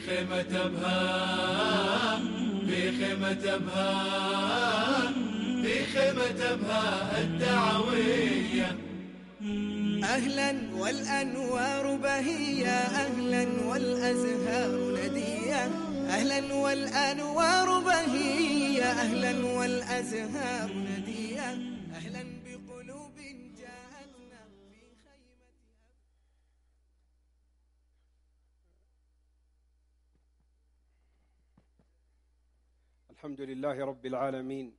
خيمة أبها، في خيمة أبها، في خيمة أبها الدعوية. أهلا والأنوار بهية، أهلا والأزهار ندية، أهلا والأنوار بهية، أهلا والأزهار ندية، أهلا بقلوب جاءتنا في خيمة. الحمد لله رب العالمين،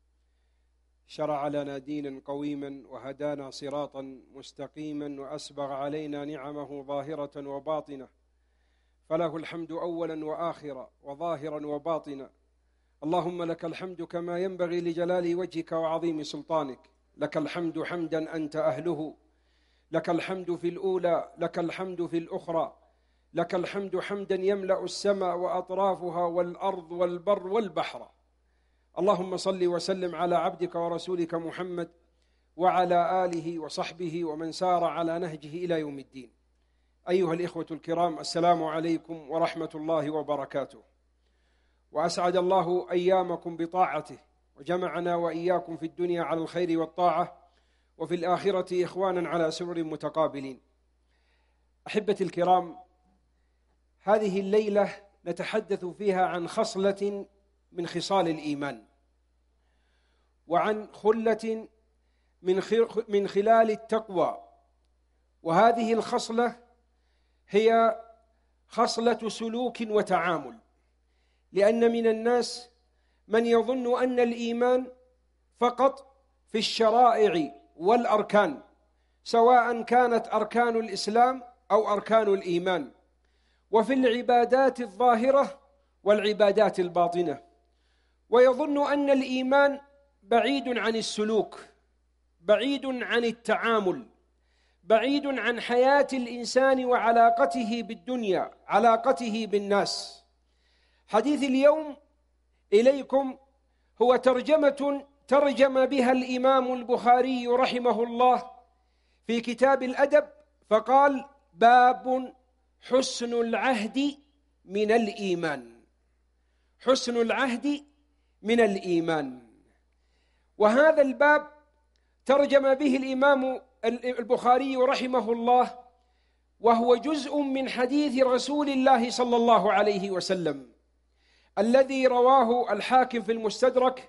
شرع لنا دينا قويما وهدانا صراطا مستقيما وأسبغ علينا نعمه ظاهرة وباطنة، فله الحمد أولا وآخرا وظاهرا وباطنا. اللهم لك الحمد كما ينبغي لجلال وجهك وعظيم سلطانك. لك الحمد حمدا أنت أهله، لك الحمد في الأولى، لك الحمد في الأخرى، لك الحمد حمدا يملأ السماء وأطرافها والأرض والبر والبحر. اللهم صل وسلم على عبدك ورسولك محمد وعلى آله وصحبه ومن سار على نهجه إلى يوم الدين. أيها الإخوة الكرام، السلام عليكم ورحمة الله وبركاته، وأسعد الله أيامكم بطاعته، وجمعنا وإياكم في الدنيا على الخير والطاعة، وفي الآخرة إخوانا على سرر متقابلين. أحبتي الكرام، هذه الليلة نتحدث فيها عن خصلة من خصال الإيمان، وعن خلة من خلال التقوى. وهذه الخصلة هي خصلة سلوك وتعامل، لأن من الناس من يظن أن الإيمان فقط في الشرائع والأركان، سواء كانت أركان الإسلام أو أركان الإيمان، وفي العبادات الظاهرة والعبادات الباطنة، ويظن أن الإيمان بعيد عن السلوك، بعيد عن التعامل، بعيد عن حياة الإنسان وعلاقته بالدنيا، علاقته بالناس. حديث اليوم إليكم هو ترجم بها الإمام البخاري رحمه الله في كتاب الأدب، فقال: باب حسن العهد من الإيمان. حسن العهد من الإيمان. وهذا الباب ترجم به الإمام البخاري رحمه الله، وهو جزء من حديث رسول الله صلى الله عليه وسلم الذي رواه الحاكم في المستدرك،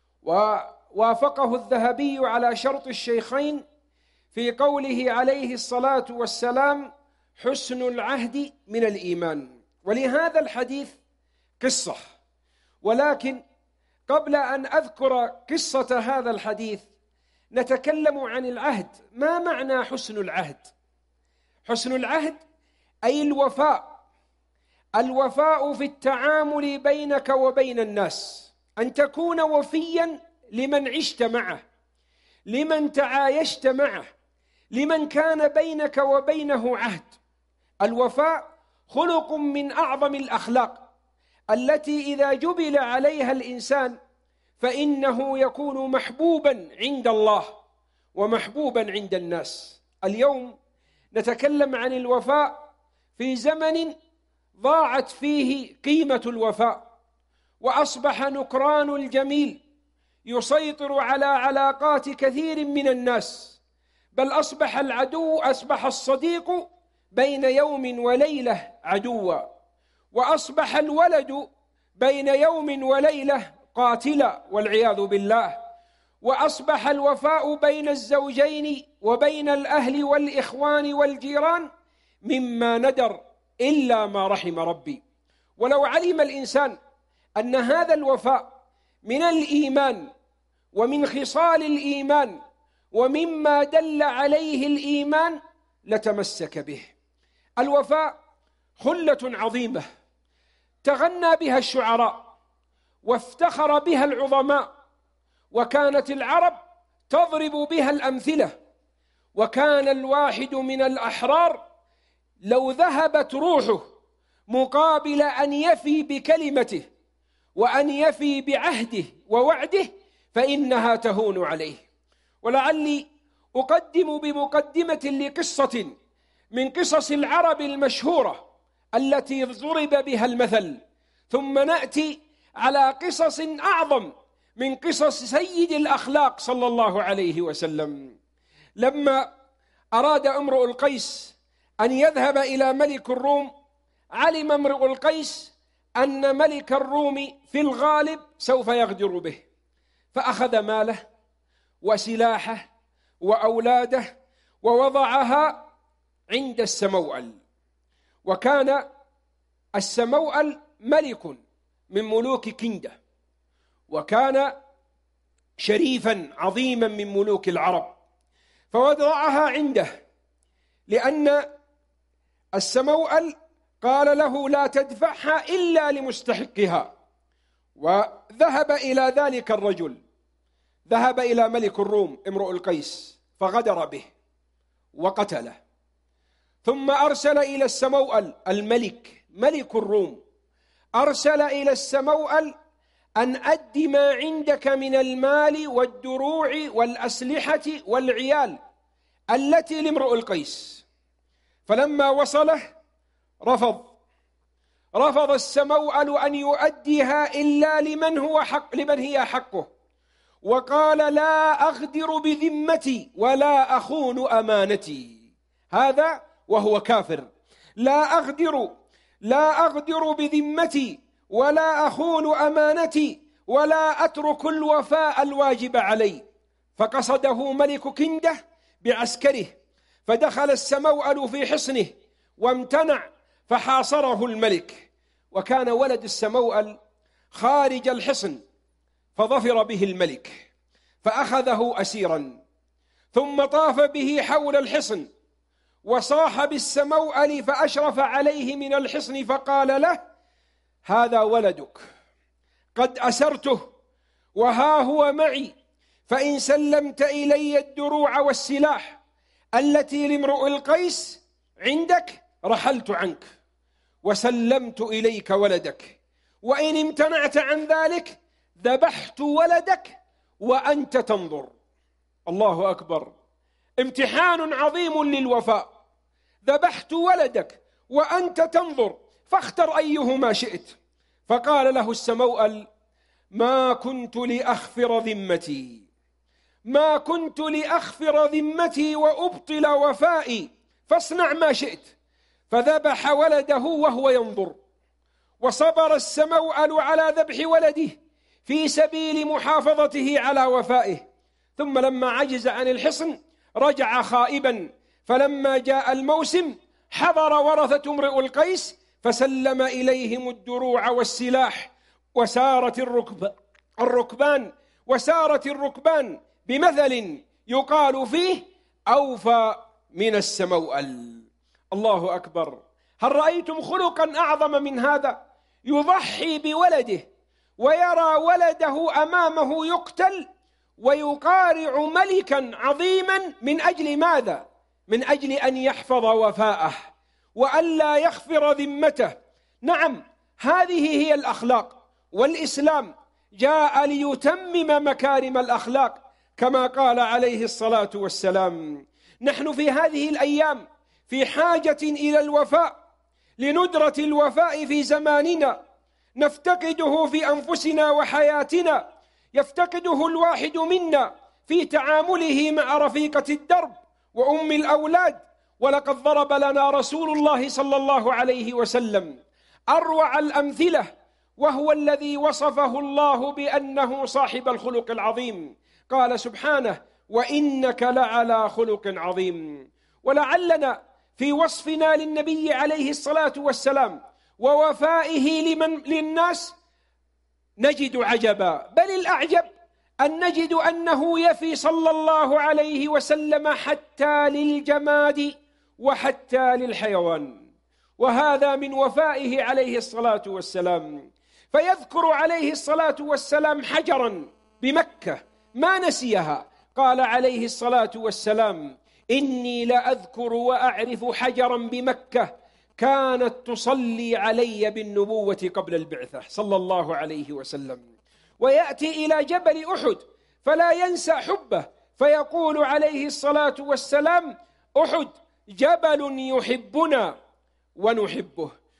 ووافقه الذهبي على شرط الشيخين في قوله عليه الصلاة والسلام: حسن العهد من الإيمان. ولهذا الحديث قصة، ولكن قبل أن أذكر قصة هذا الحديث نتكلم عن العهد. ما معنى حسن العهد؟ حسن العهد أي الوفاء، الوفاء في التعامل بينك وبين الناس، أن تكون وفيا لمن عشت معه، لمن تعايشت معه، لمن كان بينك وبينه عهد. الوفاء خلق من أعظم الأخلاق التي إذا جبل عليها الإنسان فإنه يكون محبوبا عند الله ومحبوبا عند الناس. اليوم نتكلم عن الوفاء في زمن ضاعت فيه قيمة الوفاء، وأصبح نكران الجميل يسيطر على علاقات كثير من الناس، بل أصبح الصديق بين يوم وليلة عدوا، وأصبح الولد بين يوم وليلة قاتلا والعياذ بالله، وأصبح الوفاء بين الزوجين وبين الأهل والإخوان والجيران مما ندر إلا ما رحم ربي. ولو علم الإنسان أن هذا الوفاء من الإيمان ومن خصال الإيمان ومما دل عليه الإيمان لتمسك به. الوفاء خلة عظيمة تغنى بها الشعراء وافتخر بها العظماء، وكانت العرب تضرب بها الأمثلة. وكان الواحد من الأحرار لو ذهبت روحه مقابل أن يفي بكلمته وأن يفي بعهده ووعده فإنها تهون عليه. ولعلي أقدم بمقدمة لقصة من قصص العرب المشهورة التي ضرب بها المثل، ثم نأتي على قصص أعظم من قصص سيد الأخلاق صلى الله عليه وسلم. لما أراد امرؤ القيس أن يذهب إلى ملك الروم، علم امرؤ القيس أن ملك الروم في الغالب سوف يغدر به، فأخذ ماله وسلاحه وأولاده ووضعها عند السموأل. وكان السموأل ملك من ملوك كندة، وكان شريفا عظيما من ملوك العرب، فوضعها عنده لأن السموأل قال له لا تدفعها إلا لمستحقها. وذهب إلى ذلك الرجل، ذهب إلى ملك الروم امرؤ القيس فغدر به وقتله، ثم أرسل إلى السموأل الملك ملك الروم، أرسل إلى السموأل أن أد ما عندك من المال والدروع والأسلحة والعيال التي لامرؤ القيس. فلما وصله رفض السموأل أن يؤديها إلا لمن هي حقه، وقال لا أغدر بذمتي ولا أخون أمانتي. هذا وهو كافر. لا أغدر بذمتي ولا أخون أمانتي ولا أترك الوفاء الواجب علي. فقصده ملك كندة بعسكره، فدخل السموأل في حصنه وامتنع، فحاصره الملك، وكان ولد السموأل خارج الحصن، فظفر به الملك فأخذه أسيرا، ثم طاف به حول الحصن وصاح بالسموأل، فأشرف عليه من الحصن فقال له هذا ولدك قد أسرته وها هو معي، فإن سلمت إلي الدروع والسلاح التي لامرؤ القيس عندك رحلت عنك وسلمت إليك ولدك، وإن امتنعت عن ذلك ذبحت ولدك وأنت تنظر. الله أكبر، امتحان عظيم للوفاء. ذبحت ولدك وأنت تنظر، فاختر أيهما شئت. فقال له السموأل ما كنت لأخفر ذمتي وأبطل وفائي، فاصنع ما شئت. فذبح ولده وهو ينظر، وصبر السموأل على ذبح ولده في سبيل محافظته على وفائه. ثم لما عجز عن الحصن رجع خائبا، فلما جاء الموسم حضر ورثة امرؤ القيس فسلم إليهم الدروع والسلاح، وسارت الركبان بمثل يقال فيه أوفى من السموأل. الله أكبر. هل رأيتم خلقا أعظم من هذا؟ يضحي بولده ويرى ولده أمامه يقتل، ويقارع ملكا عظيما من أجل ماذا؟ من أجل أن يحفظ وفاءه وألا يخفر ذمته. نعم، هذه هي الأخلاق، والإسلام جاء ليتمم مكارم الأخلاق كما قال عليه الصلاة والسلام. نحن في هذه الأيام في حاجة إلى الوفاء، لندرة الوفاء في زماننا، نفتقده في أنفسنا وحياتنا، يفتقده الواحد منا في تعامله مع رفيقة الدرب وأم الأولاد. ولقد ضرب لنا رسول الله صلى الله عليه وسلم أروع الأمثلة، وهو الذي وصفه الله بأنه صاحب الخلق العظيم. قال سبحانه وإنك لعلى خلق عظيم. ولعلنا في وصفنا للنبي عليه الصلاة والسلام ووفائه للناس نجد عجبا، بل الأعجب أن نجد أنه يفي صلى الله عليه وسلم حتى للجماد وحتى للحيوان، وهذا من وفائه عليه الصلاة والسلام. فيذكر عليه الصلاة والسلام حجرا بمكة ما نسيها، قال عليه الصلاة والسلام إني لأذكر وأعرف حجرا بمكة كانت تصلي علي بالنبوة قبل البعثة صلى الله عليه وسلم. ويأتي إلى جبل أحد فلا ينسى حبه، فيقول عليه الصلاة والسلام أحد جبل يحبنا ونحبه.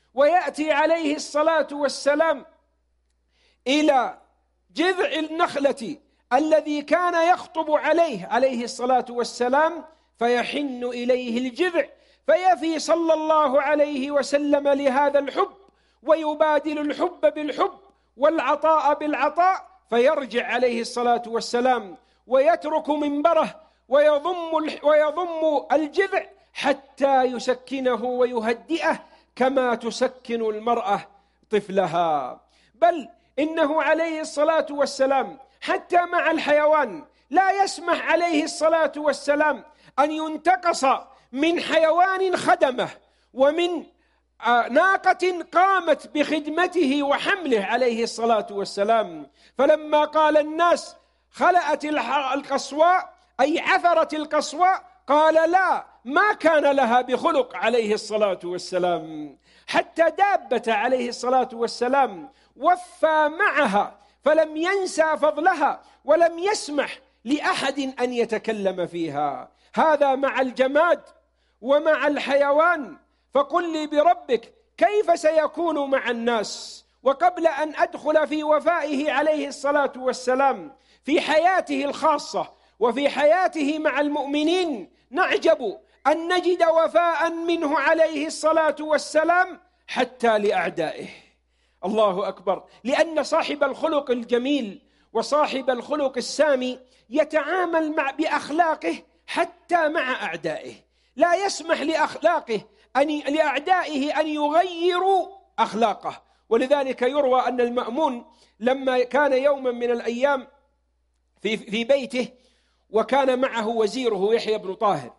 ويأتي عليه الصلاة والسلام إلى جذع النخلة الذي كان يخطب عليه الصلاة والسلام، فيحن إليه الجذع، فيفي صلى الله عليه وسلم لهذا الحب، ويبادل الحب بالحب والعطاء بالعطاء، فيرجع عليه الصلاة والسلام ويترك منبره ويضم الجذع حتى يسكنه ويهدئه كما تسكن المرأة طفلها. بل إنه عليه الصلاة والسلام حتى مع الحيوان لا يسمح عليه الصلاة والسلام أن ينتقص من حيوان خدمه ومن ناقة قامت بخدمته وحمله عليه الصلاة والسلام. فلما قال الناس خلأت القصواء أي عثرت القصواء، قال لا، ما كان لها بخلق عليه الصلاة والسلام. حتى دابة عليه الصلاة والسلام وفى معها، فلم ينسى فضلها ولم يسمح لأحد أن يتكلم فيها. هذا مع الجماد ومع الحيوان، فقل لي بربك كيف سيكون مع الناس؟ وقبل أن أدخل في وفائه عليه الصلاة والسلام في حياته الخاصة وفي حياته مع المؤمنين، نعجب أن نجد وفاء منه عليه الصلاة والسلام حتى لأعدائه. الله أكبر. لأن صاحب الخلق الجميل وصاحب الخلق السامي يتعامل بأخلاقه حتى مع أعدائه، لا يسمح لأعدائه أن يغيروا أخلاقه. ولذلك يروى أن المأمون لما كان يوما من الأيام في بيته، وكان معه وزيره يحيى بن طاهر،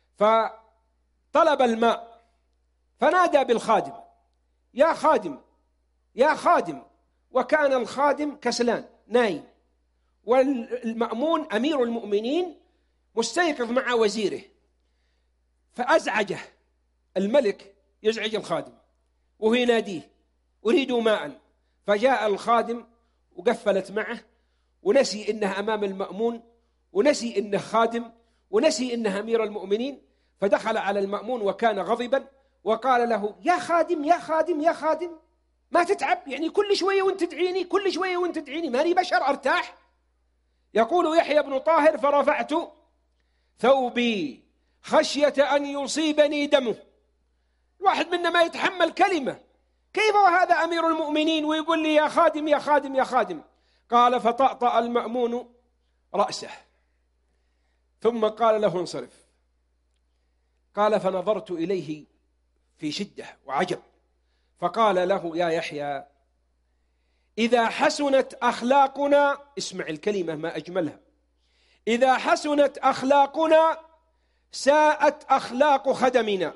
فطلب الماء، فنادى بالخادم: يا خادم يا خادم. وكان الخادم كسلان نايم، والمأمون أمير المؤمنين مستيقظ مع وزيره، فأزعجه الملك، يزعج الخادم وهو يناديه: أريد ماء. فجاء الخادم وقفلت معه، ونسي إنه أمام المأمون، ونسي إنه خادم، ونسي إنه أمير المؤمنين. فدخل على المأمون وكان غضبا وقال له: يا خادم يا خادم يا خادم، ما تتعب؟ يعني كل شوية وانت تدعيني، كل شوية وانت تدعيني، ماني بشر أرتاح؟ يقول يحيى بن طاهر: فرفعت ثوبي خشية أن يصيبني دمه. الواحد منا ما يتحمل كلمة، كيف وهذا أمير المؤمنين ويقول لي يا خادم يا خادم يا خادم؟ قال: فطأطأ المأمون رأسه ثم قال له: انصرف. قال: فنظرت إليه في شدة وعجب، فقال له: يا يحيى، إذا حسنت أخلاقنا، اسمع الكلمة ما أجملها، إذا حسنت أخلاقنا ساءت أخلاق خدمنا،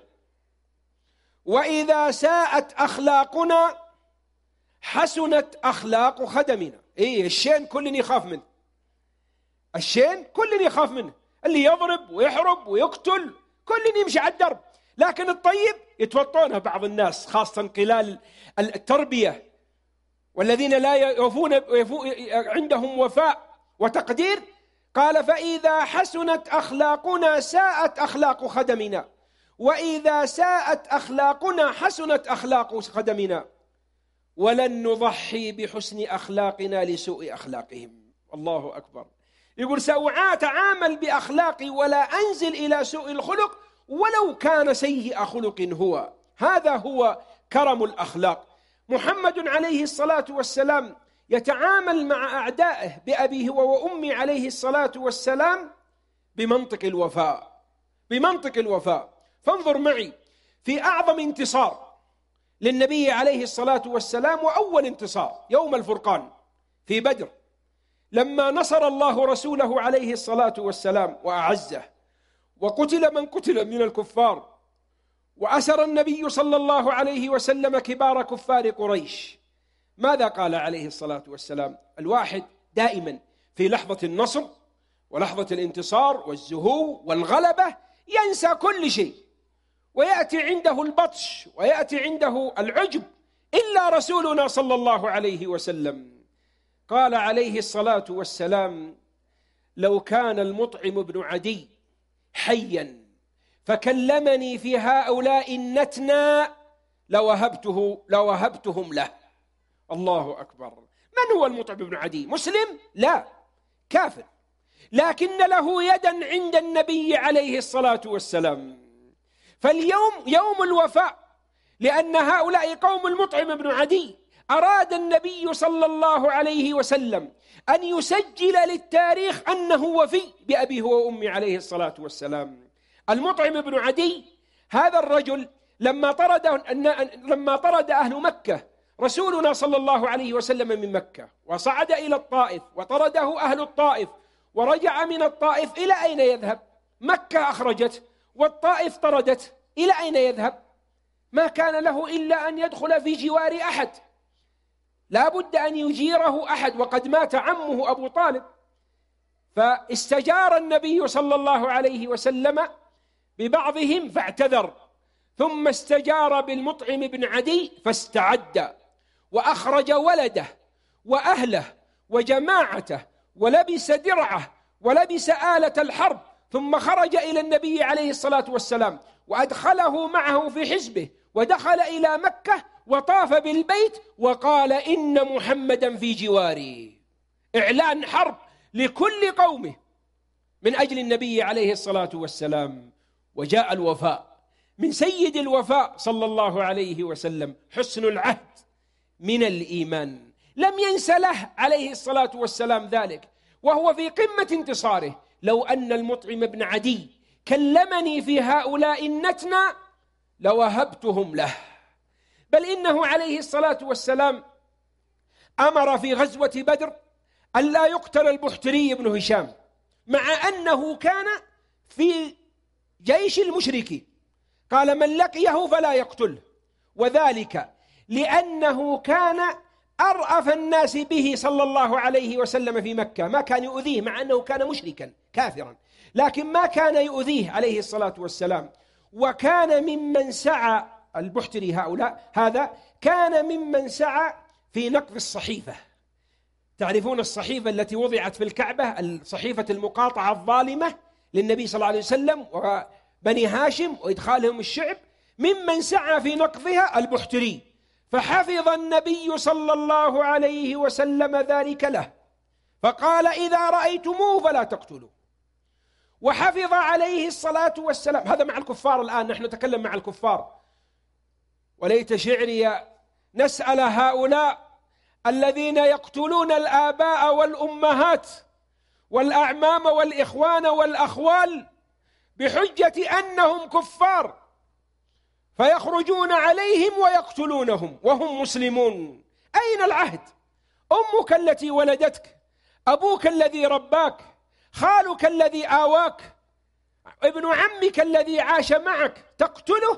وإذا ساءت أخلاقنا حسنت أخلاق خدمنا. إيه الشين كل يخاف منه، الشين كل يخاف منه، اللي يضرب ويحرب ويقتل كل يمشي على الدرب، لكن الطيب يتوطونه بعض الناس، خاصة قلال التربية والذين لا يوفون عندهم وفاء وتقدير. قال: فإذا حسنت أخلاقنا ساءت أخلاق خدمنا، وإذا ساءت أخلاقنا حسنت أخلاق خدمنا، ولن نضحي بحسن أخلاقنا لسوء أخلاقهم. الله أكبر. يقول: سأتعامل بأخلاقي ولا أنزل إلى سوء الخلق ولو كان سيء خلق هو. هذا هو كرم الأخلاق. محمد عليه الصلاة والسلام يتعامل مع أعدائه بأبيه وأمي عليه الصلاة والسلام بمنطق الوفاء، بمنطق الوفاء. فانظر معي في أعظم انتصار للنبي عليه الصلاة والسلام، وأول انتصار يوم الفرقان في بدر، لما نصر الله رسوله عليه الصلاة والسلام وأعزه، وقتل من قتل من الكفار، وأسر النبي صلى الله عليه وسلم كبار كفار قريش. ماذا قال عليه الصلاة والسلام؟ الواحد دائما في لحظة النصر ولحظة الانتصار والزهو والغلبة ينسى كل شيء، ويأتي عنده البطش ويأتي عنده العجب، إلا رسولنا صلى الله عليه وسلم. قال عليه الصلاة والسلام: لو كان المطعم بن عدي حيا فكلمني في هؤلاء النتنى لوهبتهم له. الله أكبر. من هو المطعم بن عدي؟ مسلم؟ لا، كافر، لكن له يدا عند النبي عليه الصلاة والسلام. فاليوم يوم الوفاء، لأن هؤلاء قوم المطعم بن عدي. أراد النبي صلى الله عليه وسلم أن يسجل للتاريخ أنه وفي بأبيه وأمي عليه الصلاة والسلام. المطعم بن عدي هذا الرجل لما طرد أهل مكة رسولنا صلى الله عليه وسلم من مكة وصعد إلى الطائف وطرده أهل الطائف، ورجع من الطائف إلى أين يذهب؟ مكة أخرجت والطائف طردت، إلى أين يذهب؟ ما كان له إلا أن يدخل في جوار أحد، لا بد أن يجيره أحد، وقد مات عمه أبو طالب. فاستجار النبي صلى الله عليه وسلم ببعضهم فاعتذر، ثم استجار بالمطعم بن عدي فاستعد وأخرج ولده وأهله وجماعته ولبس درعه ولبس آلة الحرب، ثم خرج إلى النبي عليه الصلاة والسلام وأدخله معه في حزبه، ودخل إلى مكة وطاف بالبيت وقال إن محمدا في جواري، إعلان حرب لكل قومه من أجل النبي عليه الصلاة والسلام. وجاء الوفاء من سيد الوفاء صلى الله عليه وسلم، حسن العهد من الإيمان. لم ينس له عليه الصلاة والسلام ذلك وهو في قمة انتصاره. لو أن المطعم بن عدي كلمني في هؤلاء النتنى لوهبتهم له. بل إنه عليه الصلاة والسلام أمر في غزوة بدر أن لا يقتل البحتري بن هشام، مع أنه كان في جيش المشركين. قال من لقيه فلا يقتله، وذلك لأنه كان أرأف الناس به صلى الله عليه وسلم في مكة، ما كان يؤذيه مع أنه كان مشركا كافرا، لكن ما كان يؤذيه عليه الصلاة والسلام. وكان ممن سعى البحتري هذا كان ممن سعى في نقض الصحيفة. تعرفون الصحيفة التي وضعت في الكعبة، الصحيفة المقاطعة الظالمة للنبي صلى الله عليه وسلم وبني هاشم وإدخالهم الشعب، ممن سعى في نقضها البحتري. فحفظ النبي صلى الله عليه وسلم ذلك له، فقال إذا رأيتموه فلا تقتلوا. وحفظ عليه الصلاة والسلام، هذا مع الكفار الآن، نحن نتكلم مع الكفار. وليت شعري نسأل هؤلاء الذين يقتلون الآباء والأمهات والأعمام والإخوان والأخوال بحجة أنهم كفار، فيخرجون عليهم ويقتلونهم وهم مسلمون. أين العهد؟ أمك التي ولدتك، أبوك الذي رباك، خالك الذي آواك، ابن عمك الذي عاش معك، تقتله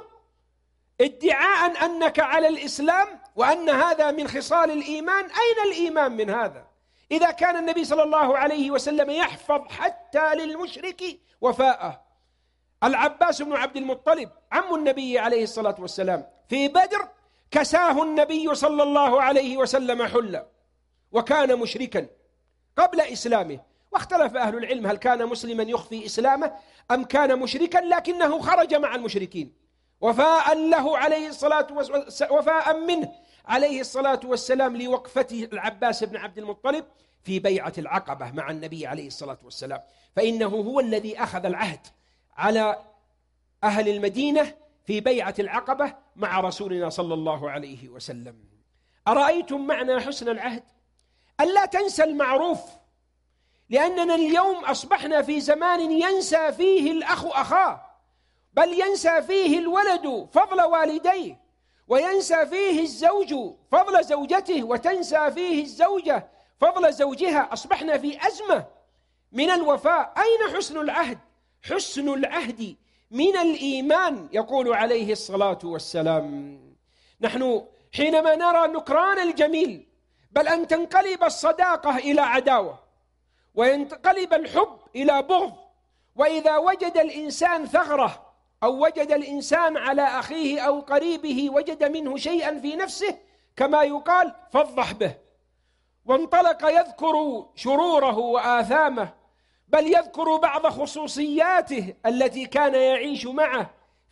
ادعاء أنك على الإسلام وأن هذا من خصال الإيمان. أين الإيمان من هذا؟ إذا كان النبي صلى الله عليه وسلم يحفظ حتى للمشرك وفاءه. العباس بن عبد المطلب عم النبي عليه الصلاة والسلام في بدر كساه النبي صلى الله عليه وسلم حلة، وكان مشركا قبل إسلامه. واختلف أهل العلم هل كان مسلما يخفي إسلامه أم كان مشركا، لكنه خرج مع المشركين وفاء له عليه الصلاة وفاء منه عليه الصلاة والسلام لوقفته العباس بن عبد المطلب في بيعة العقبة مع النبي عليه الصلاة والسلام. فإنه هو الذي أخذ العهد على أهل المدينة في بيعة العقبة مع رسولنا صلى الله عليه وسلم. أرأيتم معنى حسن العهد؟ ألا تنسى المعروف، لأننا اليوم أصبحنا في زمان ينسى فيه الأخ أخاه، بل ينسى فيه الولد فضل والديه، وينسى فيه الزوج فضل زوجته، وتنسى فيه الزوجة فضل زوجها. أصبحنا في أزمة من الوفاء. أين حسن العهد؟ حسن العهد من الإيمان، يقول عليه الصلاة والسلام. نحن حينما نرى نكران الجميل، بل أن تنقلب الصداقة إلى عداوة، وينقلب الحب إلى بغض، وإذا وجد الإنسان ثغرة أو وجد الإنسان على أخيه أو قريبه وجد منه شيئا في نفسه كما يقال فضح به، وانطلق يذكر شروره وآثامه، بل يذكر بعض خصوصياته التي كان يعيش معه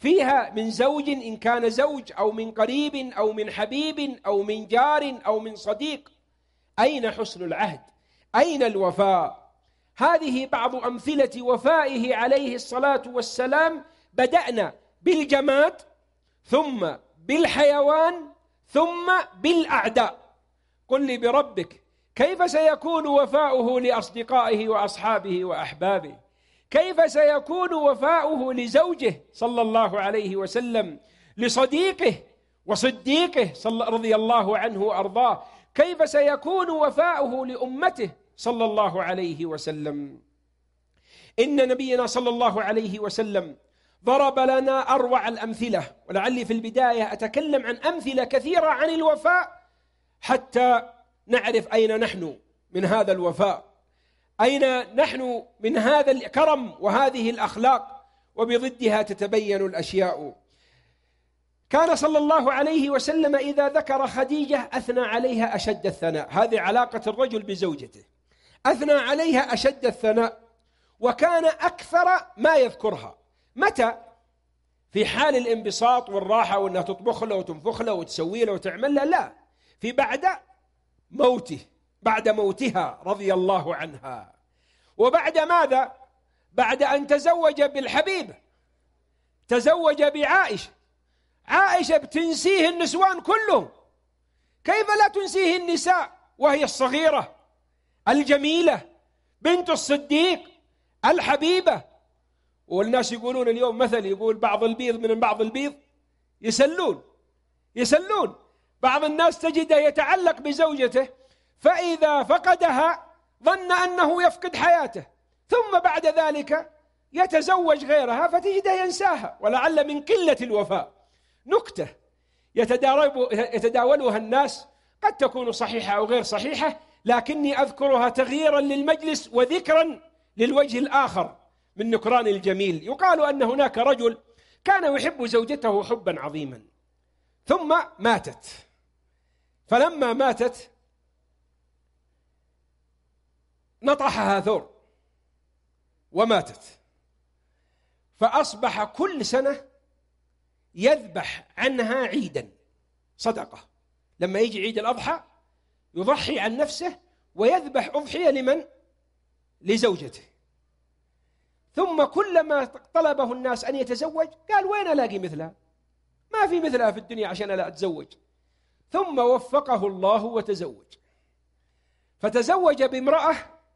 فيها من زوج إن كان زوج، أو من قريب، أو من حبيب، أو من جار، أو من صديق. أين حسن العهد؟ أين الوفاء؟ هذه بعض أمثلة وفائه عليه الصلاة والسلام. بدأنا بالجماد، ثم بالحيوان، ثم بالأعداء. قل لي بربك كيف سيكون وفاؤه لأصدقائه وأصحابه وأحبابه؟ كيف سيكون وفاؤه لزوجه صلى الله عليه وسلم، لصديقه وصديقه رضي الله عنه وأرضاه؟ كيف سيكون وفاؤه لأمته صلى الله عليه وسلم؟ إن نبينا صلى الله عليه وسلم ضرب لنا أروع الأمثلة، ولعلي في البداية أتكلم عن أمثلة كثيرة عن الوفاء حتى نعرف أين نحن من هذا الوفاء، أين نحن من هذا الكرم وهذه الأخلاق، وبضدها تتبين الأشياء. كان صلى الله عليه وسلم إذا ذكر خديجة أثنى عليها أشد الثناء. هذه علاقة الرجل بزوجته، أثنى عليها أشد الثناء، وكان أكثر ما يذكرها. متى؟ في حال الانبساط والراحة، وأنها تطبخ له وتنفخ له وتسوي له وتعمل له، لا، في بعد موته، بعد موتها رضي الله عنها. وبعد ماذا؟ بعد أن تزوج بالحبيب، تزوج بعائشة. عائشة بتنسيه النسوان كلهم، كيف لا تنسيه النساء وهي الصغيرة الجميلة بنت الصديق الحبيبة؟ والناس يقولون اليوم مثل، يقول بعض البيض من بعض البيض يسلون. بعض الناس تجده يتعلق بزوجته، فإذا فقدها ظن أنه يفقد حياته، ثم بعد ذلك يتزوج غيرها فتجده ينساها، ولعل من قلة الوفاء. نكتة يتداولها الناس، قد تكون صحيحة أو غير صحيحة، لكني أذكرها تغييرا للمجلس وذكرا للوجه الآخر من نكران الجميل. يقال أن هناك رجل كان يحب زوجته حبا عظيما، ثم ماتت. فلما ماتت نطحها ثور وماتت، فأصبح كل سنة يذبح عنها عيدا صدقة. لما يجي عيد الأضحى يضحي عن نفسه ويذبح أضحية لمن؟ لزوجته. ثم كلما طلبه الناس أن يتزوج قال وين ألاقي مثلها؟ ما في مثلها في الدنيا عشان لا أتزوج. ثم وفقه الله وتزوج، فتزوج بامرأة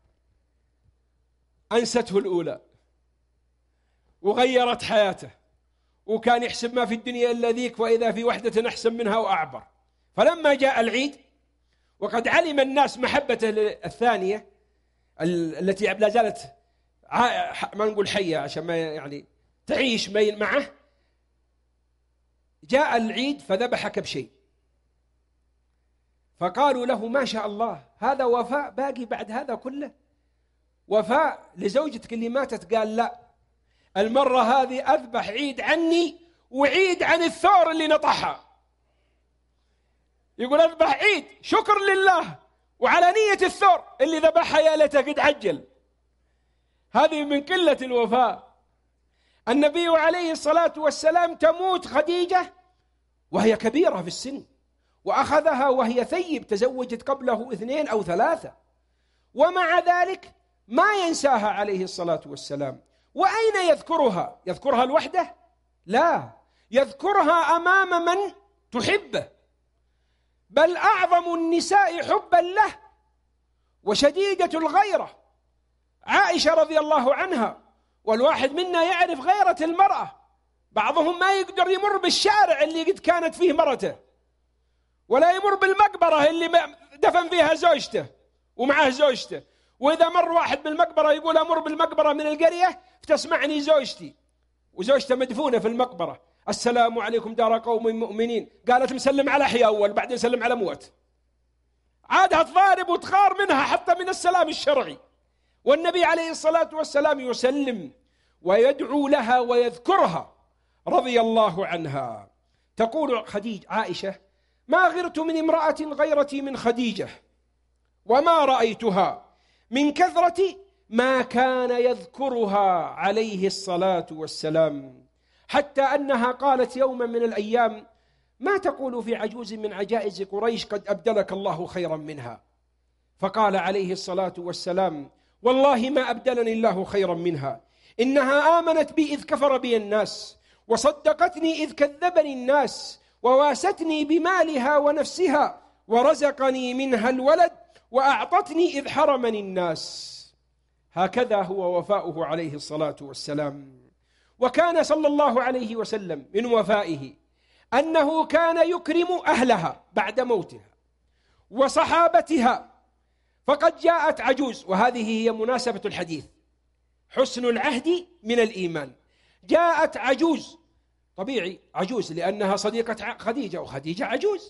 أنسته الأولى وغيرت حياته، وكان يحسب ما في الدنيا إلا ذيك، وإذا في وحدة أحسن منها وأعبر. فلما جاء العيد وقد علم الناس محبته الثانية التي لا زالت ما نقول حية عشان ما يعني تعيش معه، جاء العيد فذبح كبشين، فقالوا له ما شاء الله، هذا وفاء باقي بعد هذا كله؟ وفاء لزوجتك اللي ماتت؟ قال لا، المرة هذه أذبح عيد عني وعيد عن الثور اللي نطحها. يقول أذبح عيد شكر لله وعلى نية الثور اللي ذبحها، يا ليته قد عجل. هذه من قلة الوفاء. النبي عليه الصلاة والسلام تموت خديجة وهي كبيرة في السن، وأخذها وهي ثيب، تزوجت قبله 2 أو 3، ومع ذلك ما ينساها عليه الصلاة والسلام. وأين يذكرها؟ يذكرها الوحدة؟ لا، يذكرها أمام من تحبه، بل أعظم النساء حبا له وشديدة الغيرة عائشة رضي الله عنها. والواحد منا يعرف غيرة المرأة، بعضهم ما يقدر يمر بالشارع اللي قد كانت فيه مرته، ولا يمر بالمقبرة اللي دفن فيها زوجته ومعه زوجته. وإذا مر واحد بالمقبرة يقول أمر بالمقبرة من القرية فتسمعني زوجتي، وزوجته مدفونة في المقبرة، السلام عليكم دار قوم مؤمنين، قالت مسلم على حي أول بعدين سلم على موت، عادها تضارب وتخار منها حتى من السلام الشرعي. والنبي عليه الصلاة والسلام يسلم ويدعو لها ويذكرها رضي الله عنها. تقول عائشة ما غرت من امرأة غيرتي من خديجة، وما رأيتها من كثرة ما كان يذكرها عليه الصلاة والسلام. حتى أنها قالت يوما من الأيام: ما تقول في عجوز من عجائز قريش قد أبدلك الله خيرا منها؟ فقال عليه الصلاة والسلام: والله ما أبدلني الله خيرا منها، إنها آمنت بي إذ كفر بي الناس، وصدقتني إذ كذبني الناس، وواستني بمالها ونفسها، ورزقني منها الولد، وأعطتني إذ حرمني الناس. هكذا هو وفاؤه عليه الصلاة والسلام. وكان صلى الله عليه وسلم من وفائه أنه كان يكرم أهلها بعد موتها وصحابتها. فقد جاءت عجوز، وهذه هي مناسبة الحديث، حسن العهد من الإيمان. جاءت عجوز، طبيعي عجوز لأنها صديقة خديجة، وخديجة عجوز،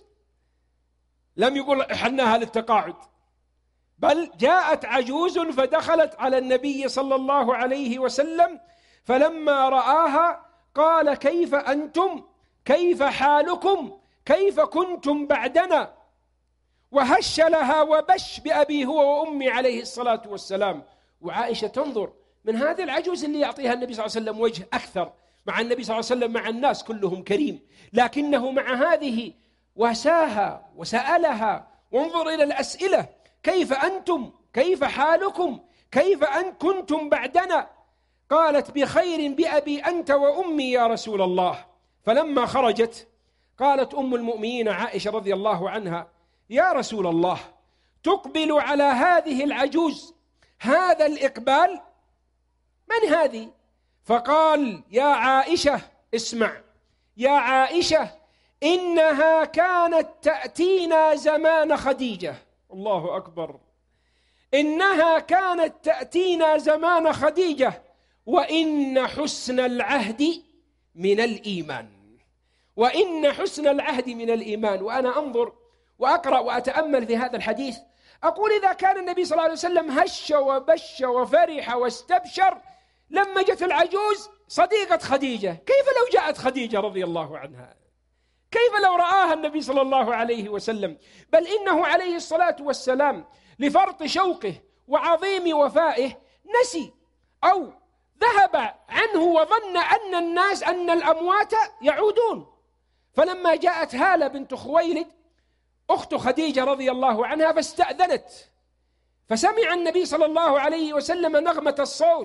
لم يقول احناها للتقاعد، بل جاءت عجوز فدخلت على النبي صلى الله عليه وسلم، فلما رآها قال: كيف أنتم؟ كيف حالكم؟ كيف كنتم بعدنا؟ وهش لها وبش بأبي هو وأمي عليه الصلاة والسلام. وعائشة تنظر من هذه العجوز اللي يعطيها النبي صلى الله عليه وسلم وجه أكثر، مع النبي صلى الله عليه وسلم مع الناس كلهم كريم، لكنه مع هذه واساها وسألها. وانظر إلى الأسئلة: كيف أنتم؟ كيف حالكم؟ كيف أن كنتم بعدنا؟ قالت: بخير بأبي أنت وأمي يا رسول الله. فلما خرجت قالت أم المؤمنين عائشة رضي الله عنها: يا رسول الله، تقبل على هذه العجوز هذا الإقبال؟ من هذه؟ فقال: يا عائشة، اسمع يا عائشة، إنها كانت تأتينا زمان خديجة. الله أكبر، إنها كانت تأتينا زمان خديجة، وإن حسن العهد من الإيمان. وإن حسن العهد من الإيمان. وأنا أنظر وأقرأ وأتأمل في هذا الحديث، أقول إذا كان النبي صلى الله عليه وسلم هش وبش وفرح واستبشر لما جت العجوز صديقة خديجة، كيف لو جاءت خديجة رضي الله عنها؟ كيف لو رآها النبي صلى الله عليه وسلم؟ بل إنه عليه الصلاة والسلام لفرط شوقه وعظيم وفائه نسي أو ذهب عنه وظن أن الأموات يعودون. فلما جاءت هالة بنت خويلد أخت خديجة رضي الله عنها فاستأذنت، فسمع النبي صلى الله عليه وسلم نغمة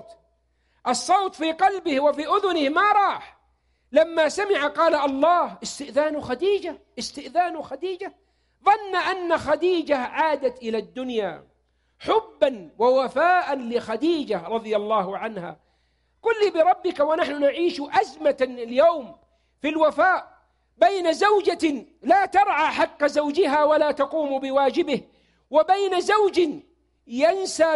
الصوت في قلبه وفي أذنه ما راح. لما سمع قال: الله، استئذان خديجة، استئذان خديجة. ظن أن خديجة عادت إلى الدنيا حبا ووفاء لخديجة رضي الله عنها. قل لي بربك ونحن نعيش أزمة اليوم في الوفاء بين زوجة لا ترعى حق زوجها ولا تقوم بواجبه، وبين زوج ينسى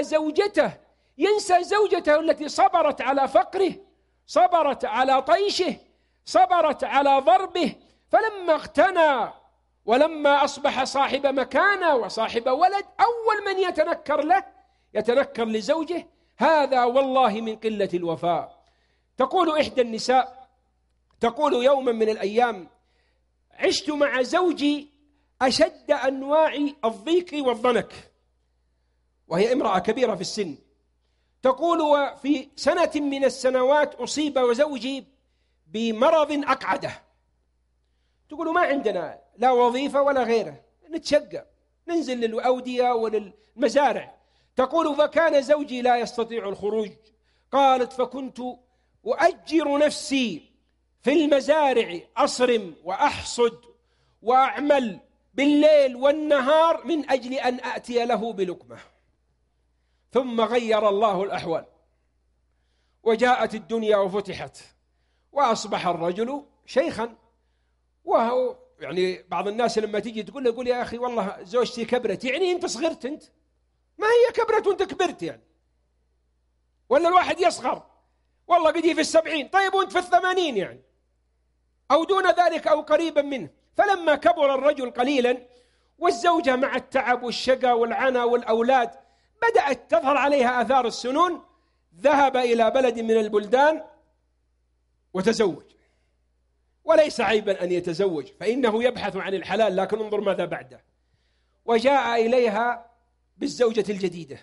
زوجته التي صبرت على فقره، صبرت على طيشه، صبرت على ضربه، فلما اغتنى ولما أصبح صاحب مكانة وصاحب ولد أول من يتنكر لزوجه. هذا والله من قلة الوفاء. تقول إحدى النساء، تقول: يوما من الأيام عشت مع زوجي أشد أنواع الضيق والضنك، وهي امرأة كبيرة في السن. تقول: وفي سنة من السنوات أصيب زوجي بمرض أقعده. تقول: ما عندنا لا وظيفة ولا غيره، نتشقى ننزل للأودية وللمزارع. تقول: فكان زوجي لا يستطيع الخروج. قالت: فكنت أؤجر نفسي في المزارع أصرم وأحصد وأعمل بالليل والنهار من أجل أن أأتي له بلقمة. ثم غير الله الأحوال وجاءت الدنيا وفتحت، وأصبح الرجل شيخا. وهو يعني بعض الناس لما تيجي تقول له: يقول يا أخي والله زوجتي كبرت، يعني أنت صغرت؟ أنت ما هي كبرت وأنت كبرت يعني؟ ولا الواحد يصغر والله قد في 70، طيب وأنت في 80 يعني، أو دون ذلك أو قريبا منه. فلما كبر الرجل قليلا والزوجة مع التعب والشقى والعنى والأولاد بدأت تظهر عليها آثار السنون، ذهب إلى بلد من البلدان وتزوج. وليس عيبا أن يتزوج، فإنه يبحث عن الحلال، لكن انظر ماذا بعده. وجاء إليها بالزوجة الجديدة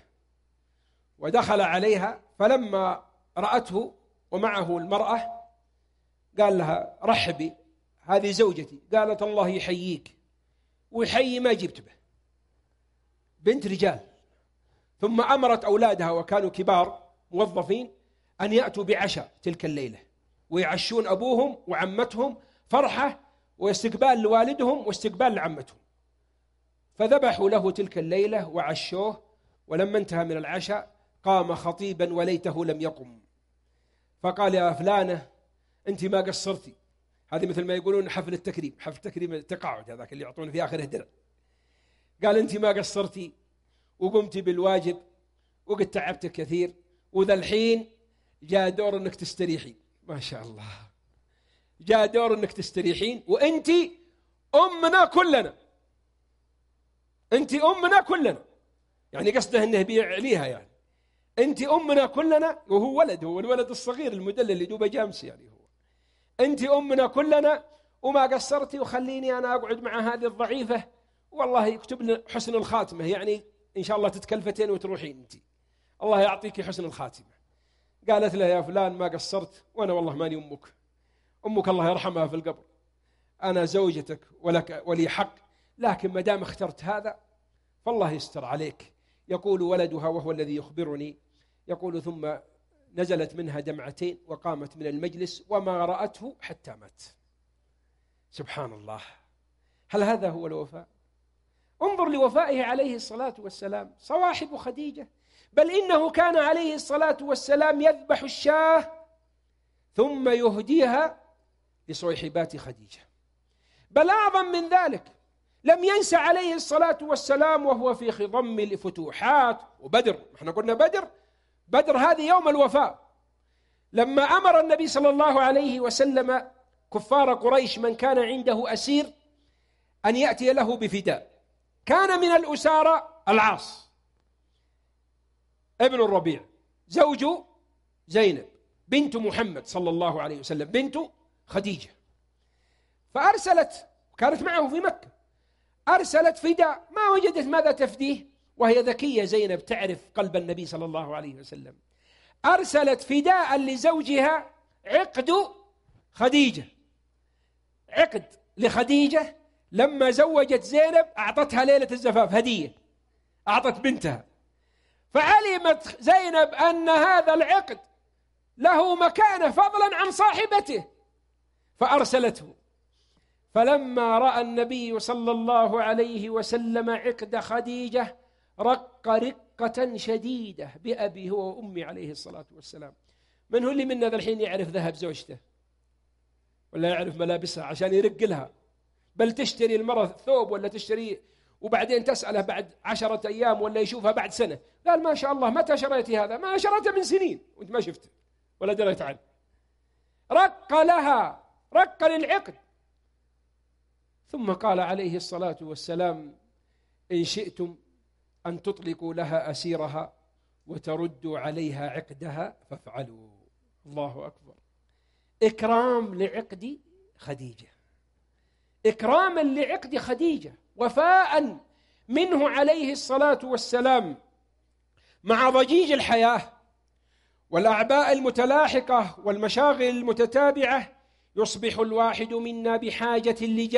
ودخل عليها، فلما رأته ومعه المرأة قال لها رحبي، هذه زوجتي. قالت الله يحييك ويحيي ما جبت به، بنت رجال. ثم أمرت أولادها وكانوا كبار موظفين أن يأتوا بعشاء تلك الليلة ويعشون أبوهم وعمتهم، فرحة واستقبال لوالدهم واستقبال لعمتهم. فذبحوا له تلك الليلة وعشوه، ولما انتهى من العشاء قام خطيبا وليته لم يقم، فقال يا فلانة أنت ما قصرتي. هذه مثل ما يقولون حفل التكريم، حفل التكريم التقاعد هذاك اللي يعطون في آخره درع. قال أنت ما قصرتي وقمتي بالواجب وقد تعبتك كثير، وذا الحين جاء دور أنك تستريحين. ما شاء الله، جاء دور أنك تستريحين، وأنت أمنا كلنا، أنت أمنا كلنا. يعني قصده أنه بيع ليها، يعني أنت أمنا كلنا. وهو ولد، هو الولد الصغير المدلل اللي دوبه جامس، يعني هو أنت أمنا كلنا وما قصرتي، وخليني أنا أقعد مع هذه الضعيفة، والله يكتب لنا حسن الخاتمة، يعني إن شاء الله تتكلفتين وتروحين أنت، الله يعطيك حسن الخاتمة. قالت له يا فلان ما قصرت، وأنا والله ماني أمك الله يرحمها في القبر، أنا زوجتك ولي حق، لكن ما دام اخترت هذا فالله يستر عليك. يقول ولدها وهو الذي يخبرني، يقول ثم نزلت منها دمعتين وقامت من المجلس وما رأته حتى مات. سبحان الله، هل هذا هو الوفاء؟ انظر لوفائه عليه الصلاة والسلام، صواحب خديجة، بل إنه كان عليه الصلاة والسلام يذبح الشاة ثم يهديها لصيحبات خديجة. بل أعظم من ذلك، لم ينسى عليه الصلاة والسلام وهو في خضم الفتوحات وبدر. احنا قلنا بدر هذه يوم الوفاء، لما أمر النبي صلى الله عليه وسلم كفار قريش من كان عنده أسير أن يأتي له بفداء. كان من الأسارى العاص ابن الربيع زوج زينب بنت محمد صلى الله عليه وسلم بنت خديجة، فأرسلت، كانت معه في مكة، أرسلت فداء، ما وجدت ماذا تفديه، وهي ذكية زينب تعرف قلب النبي صلى الله عليه وسلم. أرسلت فداء لزوجها عقد خديجة، عقد لخديجة لما زوجت زينب أعطتها ليلة الزفاف هدية، أعطت بنتها، فعلمت زينب أن هذا العقد له مكانة فضلا عن صاحبته فأرسلته. فلما رأى النبي صلى الله عليه وسلم عقد خديجة رق رقة شديدة بأبي هو وأمي عليه الصلاة والسلام. من هو اللي منا ذا الحين يعرف ذهب زوجته ولا يعرف ملابسها عشان يرق لها؟ بل تشتري المرة ثوب ولا تشتري وبعدين تسأله بعد 10 أيام ولا يشوفها بعد سنة، قال ما شاء الله متى شريتي هذا؟ ما شريته من سنين وانت ما شفته ولا دريت عنه. رق لها، رق للعقد. ثم قال عليه الصلاة والسلام إن شئتم أن تطلقوا لها أسيرها وتردوا عليها عقدها فافعلوا. الله أكبر، إكرام لعقد خديجة، إكراما لعقد خديجة، وفاء منه عليه الصلاة والسلام مع ضجيج الحياة والأعباء المتلاحقة والمشاغل المتتابعة. يصبح الواحد منا بحاجة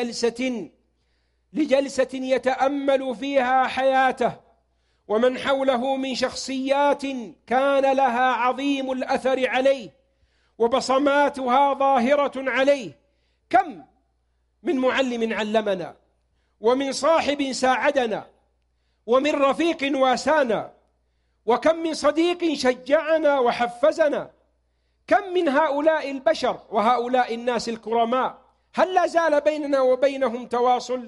لجلسة يتأمل فيها حياته ومن حوله من شخصيات كان لها عظيم الأثر عليه وبصماتها ظاهرة عليه. كم من معلم علمنا، ومن صاحب ساعدنا، ومن رفيق واسانا، وكم من صديق شجعنا وحفزنا. كم من هؤلاء البشر وهؤلاء الناس الكرماء هل لا زال بيننا وبينهم تواصل؟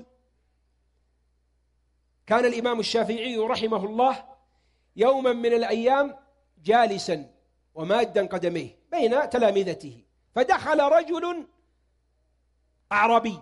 كان الإمام الشافعي رحمه الله يوما من الأيام جالسا ومادا قدميه بين تلامذته، فدخل رجل أعرابي،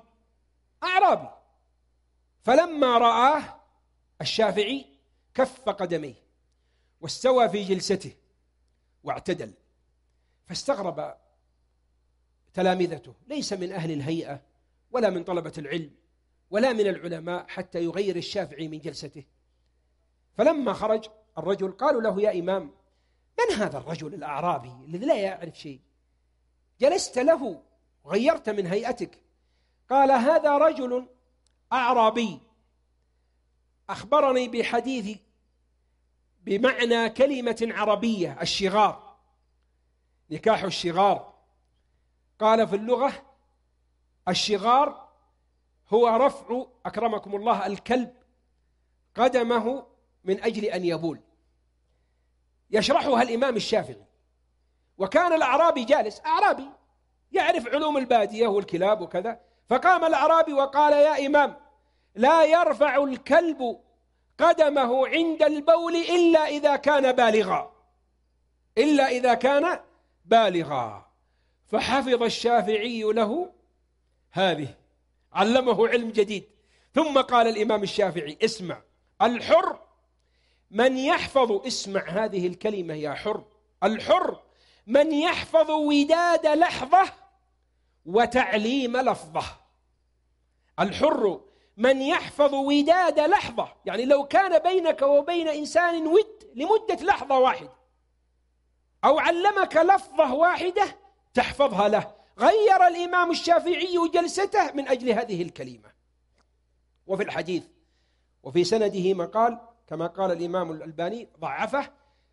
فلما رآه الشافعي كف قدميه واستوى في جلسته واعتدل، فاستغرب تلامذته، ليس من أهل الهيئة ولا من طلبة العلم ولا من العلماء حتى يغير الشافعي من جلسته. فلما خرج الرجل قالوا له يا إمام من هذا الرجل الأعرابي الذي لا يعرف شيء؟ جلست له غيرت من هيئتك. قال هذا رجل أعرابي أخبرني بحديث بمعنى كلمة عربية الشغار، نكاح الشغار. قال في اللغة الشغار هو رفع أكرمكم الله الكلب قدمه من أجل أن يبول، يشرحها الإمام الشافعي. وكان الأعرابي جالس، أعرابي يعرف علوم البادية والكلاب وكذا، فقام الأعرابي وقال يا إمام لا يرفع الكلب قدمه عند البول إلا إذا كان بالغا، إلا إذا كان بالغا. فحفظ الشافعي له هذه، علمه علم جديد. ثم قال الإمام الشافعي اسمع، الحر من يحفظ، اسمع هذه الكلمة يا حر، الحر من يحفظ وداد لحظة وتعليم لفظة. الحر من يحفظ وداد لحظة، يعني لو كان بينك وبين إنسان ود لمدة لحظة واحدة أو علمك لفظة واحدة تحفظها له. غير الإمام الشافعي جلسته من أجل هذه الكلمة. وفي الحديث وفي سنده مقال كما قال الإمام الألباني ضعفه،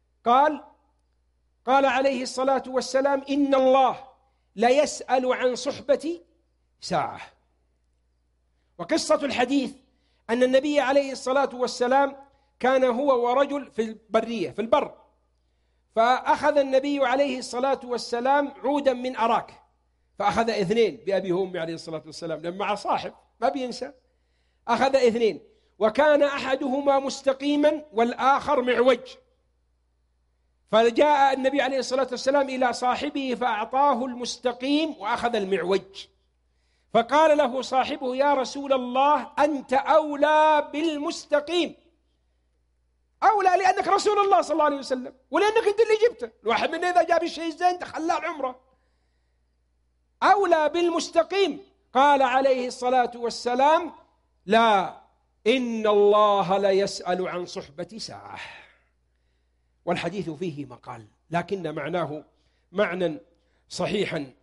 قال عليه الصلاة والسلام إن الله لا يسأل عن صحبتي ساعة. وقصة الحديث أن النبي عليه الصلاة والسلام كان هو ورجل في البرية في البر، فأخذ النبي عليه الصلاة والسلام عودا من أراك، فأخذ 2 بأبي وأمي عليه الصلاة والسلام، لما مع صاحب ما بينسى، أخذ 2، وكان أحدهما مستقيما والآخر معوج. فجاء النبي عليه الصلاة والسلام إلى صاحبه فأعطاه المستقيم وأخذ المعوج، فقال له صاحبه يا رسول الله أنت أولى بالمستقيم، أولى لأنك رسول الله صلى الله عليه وسلم ولأنك أنت اللي جبته. الواحد منا إذا جاب الشيء الزين دخلاه العمرة، أولى بالمستقيم. قال عليه الصلاة والسلام لا، إن الله لا يسأل عن صحبة ساعة. والحديث فيه مقال لكن معناه معنى صحيحا.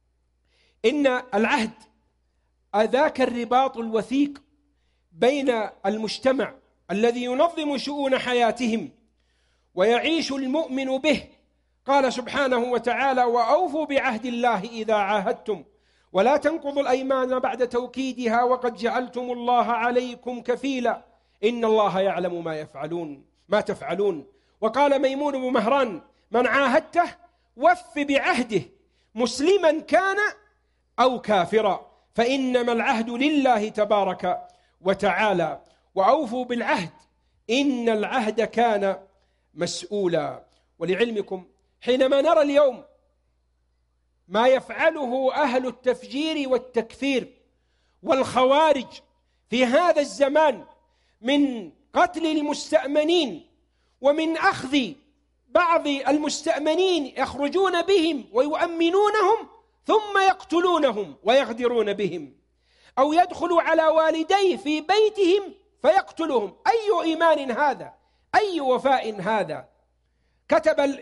إن العهد ذاك الرباط الوثيق بين المجتمع الذي ينظم شؤون حياتهم ويعيش المؤمن به. قال سبحانه وتعالى وأوفوا بعهد الله إذا عاهدتم ولا تنقضوا الأيمان بعد توكيدها وقد جعلتم الله عليكم كفيلا إن الله يعلم ما تفعلون. وقال ميمون بن مهران من عاهدته وف بعهده مسلما كان أو كافرا فإنما العهد لله تبارك وتعالى وأوفوا بالعهد إن العهد كان مسؤولا. ولعلمكم حينما نرى اليوم ما يفعله أهل التفجير والتكفير والخوارج في هذا الزمان من قتل المستأمنين ومن أخذ بعض المستأمنين يخرجون بهم ويؤمنونهم ثم يقتلونهم ويغدرون بهم، أو يدخل على والديه في بيتهم فيقتلهم، أي إيمان هذا؟ أي وفاء هذا؟ كتب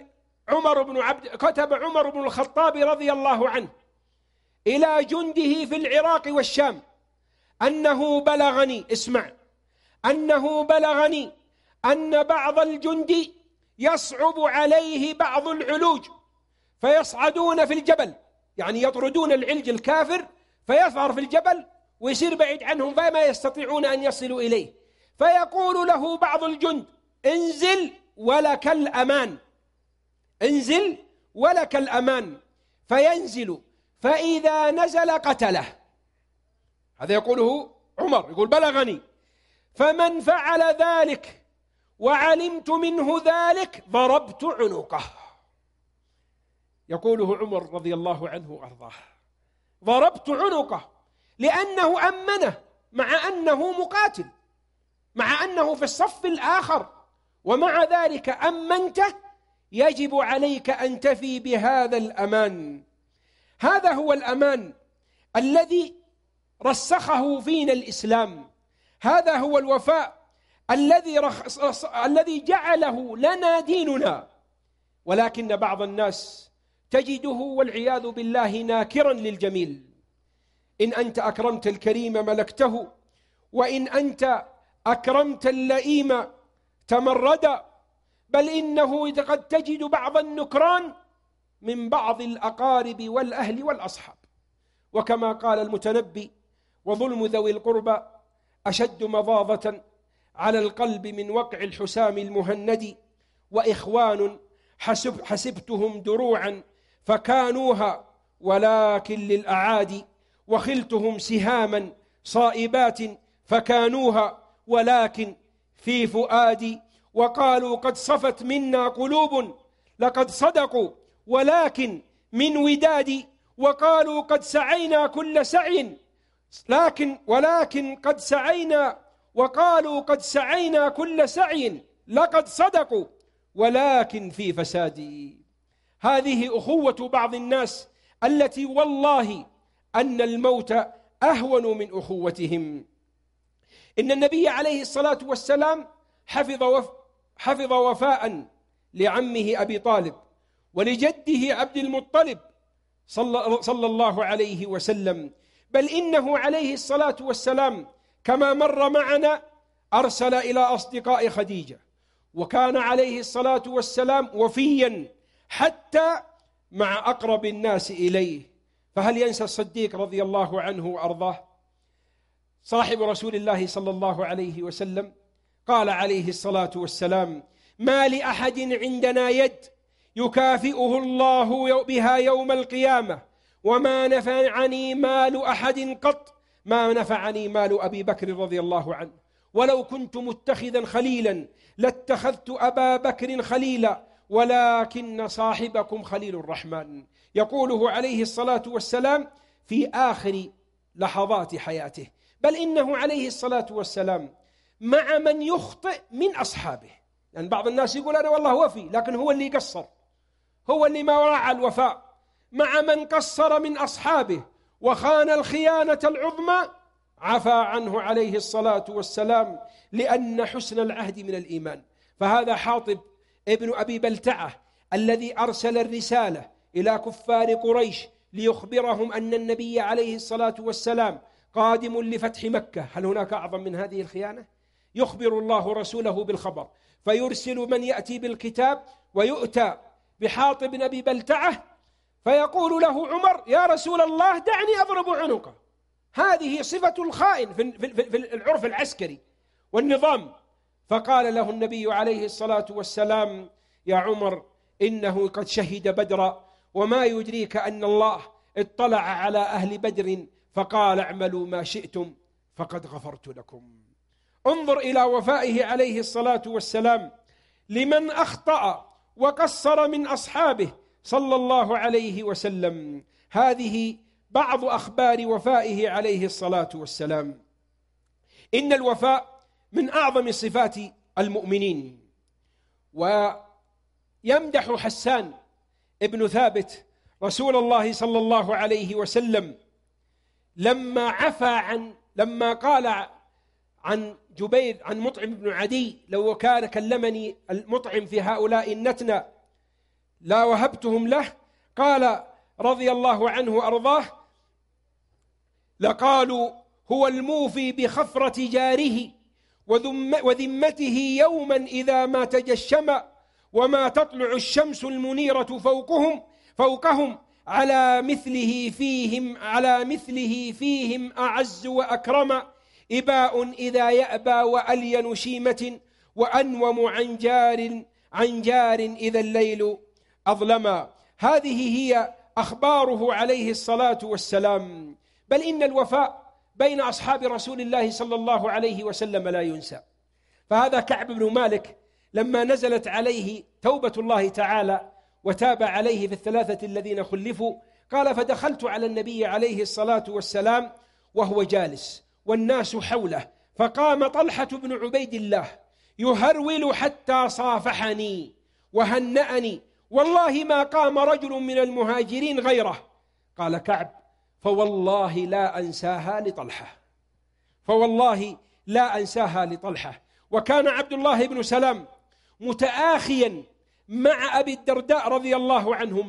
عمر بن الخطاب رضي الله عنه إلى جنده في العراق والشام أنه بلغني، اسمع، أنه بلغني أن بعض الجند يصعب عليه بعض العلوج فيصعدون في الجبل، يعني يطردون العلج الكافر فيظهر في الجبل ويصير بعيد عنهم فما يستطيعون أن يصلوا إليه، فيقول له بعض الجند انزل ولك الأمان، انزل ولك الأمان، فينزل فإذا نزل قتله. هذا يقوله عمر، يقول بلغني فمن فعل ذلك وعلمت منه ذلك ضربت عنقه. يقوله عمر رضي الله عنه وأرضاه ضربت عنقه لأنه أمنه مع أنه مقاتل، مع أنه في الصف الآخر، ومع ذلك أمنته، يجب عليك أن تفي بهذا الأمان. هذا هو الأمان الذي رسخه فينا الإسلام، هذا هو الوفاء الذي جعله لنا ديننا. ولكن بعض الناس تجده والعياذ بالله ناكرا للجميل. إن أنت أكرمت الكريم ملكته، وإن أنت أكرمت اللئيم تمرد، بل إنه قد تجد بعض النكران من بعض الأقارب والأهل والأصحاب. وكما قال المتنبي: وظلم ذوي القربى أشد مضاضة على القلب من وقع الحسام المهند، وإخوان حسبتهم دروعا فكانوها ولكن للأعادي، وخلتهم سهاما صائبات فكانوها ولكن في فؤادي، وقالوا قد صفت منا قلوب لقد صدقوا ولكن من ودادي، وقالوا قد سعينا كل سعي ولكن قد سعينا، وقالوا قد سعينا كل سعي لقد صدقوا ولكن في فسادي. هذه أخوة بعض الناس التي والله أن الموت أهون من أخوتهم. إن النبي عليه الصلاة والسلام حفظ وفاء لعمه أبي طالب ولجده عبد المطلب صلى الله عليه وسلم، بل إنه عليه الصلاة والسلام كما مر معنا أرسل إلى أصدقاء خديجة، وكان عليه الصلاة والسلام وفيا حتى مع أقرب الناس إليه. فهل ينسى الصديق رضي الله عنه وأرضاه صاحب رسول الله صلى الله عليه وسلم؟ قال عليه الصلاة والسلام: ما لأحد عندنا يد يكافئه الله بها يوم القيامة، وما نفعني مال أحد قط ما نفعني مال أبي بكر رضي الله عنه، ولو كنت متخذا خليلا لاتخذت أبا بكر خليلا، ولكن صاحبكم خليل الرحمن. يقوله عليه الصلاة والسلام في آخر لحظات حياته. بل إنه عليه الصلاة والسلام مع من يخطئ من أصحابه، يعني بعض الناس يقول أنا والله وفي، لكن هو اللي قصر، هو اللي ما راعى الوفاء. مع من قصر من أصحابه وخان الخيانة العظمى عفى عنه عليه الصلاة والسلام، لأن حسن العهد من الإيمان. فهذا حاطب ابن أبي بلتعة الذي أرسل الرسالة إلى كفار قريش ليخبرهم أن النبي عليه الصلاة والسلام قادم لفتح مكة. هل هناك أعظم من هذه الخيانة؟ يخبر الله رسوله بالخبر، فيرسل من يأتي بالكتاب ويؤتى بحاطب بن أبي بلتعة، فيقول له عمر: يا رسول الله دعني أضرب عنقه. هذه صفة الخائن في العرف العسكري والنظام. فقال له النبي عليه الصلاة والسلام: يا عمر إنه قد شهد بدرا، وما يدريك أن الله اطلع على أهل بدر فقال اعملوا ما شئتم فقد غفرت لكم. انظر إلى وفائه عليه الصلاة والسلام لمن أخطأ وقصر من أصحابه صلى الله عليه وسلم. هذه بعض أخبار وفائه عليه الصلاة والسلام. إن الوفاء من أعظم صفات المؤمنين. ويمدح حسان ابن ثابت رسول الله صلى الله عليه وسلم لما قال عن جبير عن مطعم بن عدي: لو كان كلمني المطعم في هؤلاء النتنى لا وهبتهم له. قال رضي الله عنه وأرضاه: لقالوا هو الموفي بخفرة جاره وذمته يوما إذا ما تجشم، وما تطلع الشمس المنيرة فوقهم على مثله فيهم أعز وأكرم، إباء إذا يأبى وألين شيمة، وأنوم عن جار إذا الليل أظلما. هذه هي أخباره عليه الصلاة والسلام. بل إن الوفاء بين أصحاب رسول الله صلى الله عليه وسلم لا ينسى. فهذا كعب بن مالك لما نزلت عليه توبة الله تعالى وتاب عليه في الثلاثة الذين خلفوا، قال: فدخلت على النبي عليه الصلاة والسلام وهو جالس والناس حوله، فقام طلحة بن عبيد الله يهرول حتى صافحني وهنأني، والله ما قام رجل من المهاجرين غيره. قال كعب: فوالله لا أنساها لطلحة. وكان عبد الله بن سلام متآخيا مع أبي الدرداء رضي الله عنهما،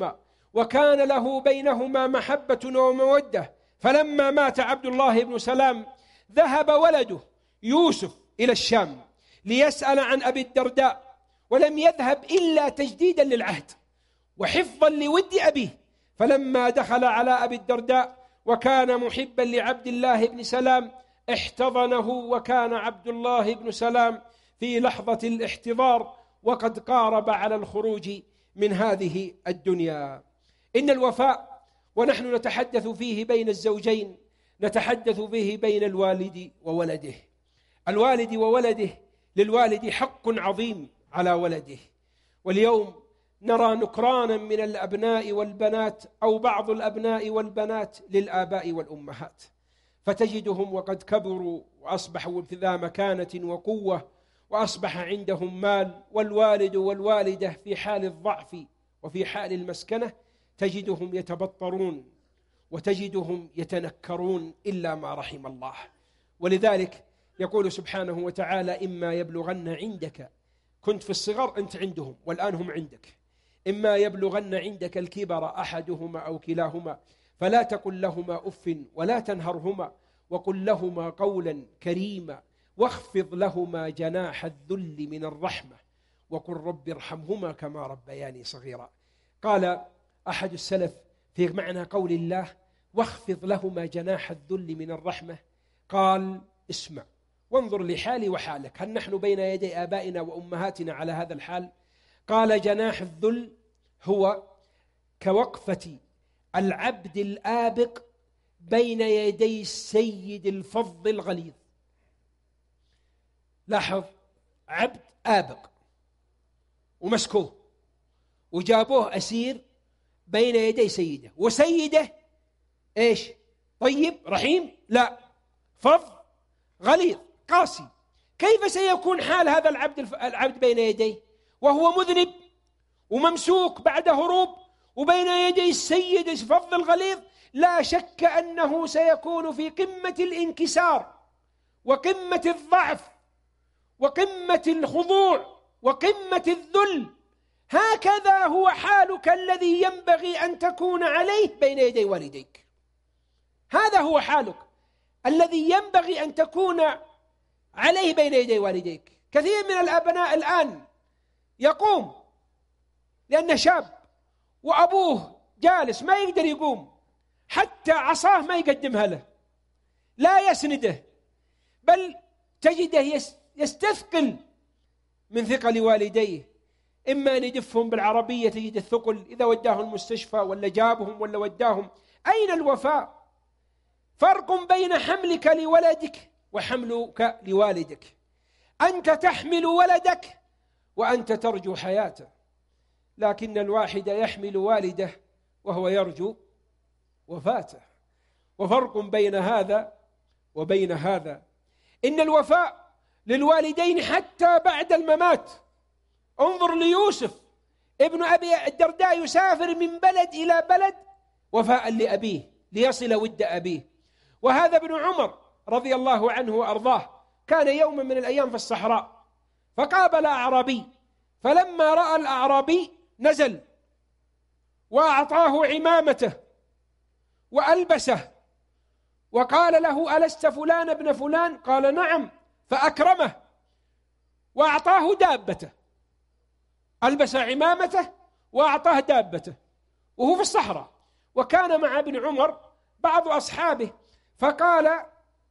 وكان له بينهما محبة ومودة. فلما مات عبد الله بن سلام ذهب ولده يوسف إلى الشام ليسأل عن أبي الدرداء، ولم يذهب إلا تجديدا للعهد وحفظا لود أبيه. فلما دخل على أبي الدرداء وكان محبا لعبد الله بن سلام احتضنه، وكان عبد الله بن سلام في لحظة الاحتضار وقد قارب على الخروج من هذه الدنيا. إن الوفاء ونحن نتحدث فيه بين الزوجين نتحدث فيه بين الوالد وولده. الوالد وولده، للوالد حق عظيم على ولده، واليوم نرى نكرانا من الأبناء والبنات أو بعض الأبناء والبنات للآباء والأمهات، فتجدهم وقد كبروا وأصبحوا ذا مكانة وقوة وأصبح عندهم مال، والوالد والوالدة في حال الضعف وفي حال المسكنة تجدهم يتبطرون وتجدهم يتنكرون إلا ما رحم الله. ولذلك يقول سبحانه وتعالى: إما يبلغن عندك، كنت في الصغر أنت عندهم والآن هم عندك، إما يبلغن عندك الكبر أحدهما أو كلاهما فلا تقل لهما أف ولا تنهرهما وقل لهما قولا كريما واخفض لهما جناح الذل من الرحمة وقل رب ارحمهما كما ربياني صغيرا. قال أحد السلف في معنى قول الله واخفض لهما جناح الذل من الرحمة، قال: اسمع وانظر لحالي وحالك، هل نحن بين يدي آبائنا وأمهاتنا على هذا الحال؟ قال: جناح الذل هو كوقفة العبد الآبق بين يدي السيد الفظ الغليظ. لاحظ، عبد آبق ومسكوه وجابوه أسير بين يدي سيده، وسيده إيش؟ طيب رحيم؟ لا، فظ غليظ قاسي. كيف سيكون حال هذا العبد بين يديه وهو مذنب وممسوك بعد هروب وبين يدي السيد الفظ الغليظ؟ لا شك أنه سيكون في قمة الانكسار وقمة الضعف وقمة الخضوع وقمة الذل. هكذا هو حالك الذي ينبغي أن تكون عليه بين يدي والديك، هذا هو حالك الذي ينبغي أن تكون عليه بين يدي والديك. كثير من الأبناء الآن يقوم لأنه شاب وأبوه جالس ما يقدر يقوم، حتى عصاه ما يقدمها له، لا يسنده، بل تجده يستثقل من ثقل والديه، إما أن يدفهم بالعربية تجد الثقل إذا وداهم المستشفى ولا جابهم ولا وداهم. أين الوفاء؟ فرق بين حملك لولدك وحملك لوالدك. أنت تحمل ولدك وأنت ترجو حياته، لكن الواحد يحمل والده وهو يرجو وفاته. وفرق بين هذا وبين هذا. إن الوفاء للوالدين حتى بعد الممات. انظر ليوسف ابن أبي الدرداء يسافر من بلد إلى بلد وفاء لأبيه ليصل ود أبيه. وهذا ابن عمر رضي الله عنه وأرضاه كان يوما من الأيام في الصحراء فقابل أعرابي، فلما رأى الأعرابي نزل وأعطاه عمامته وألبسه وقال له: ألست فلان ابن فلان؟ قال: نعم. فأكرمه وأعطاه دابته، ألبس عمامته وأعطاه دابته وهو في الصحراء. وكان مع ابن عمر بعض أصحابه، فقال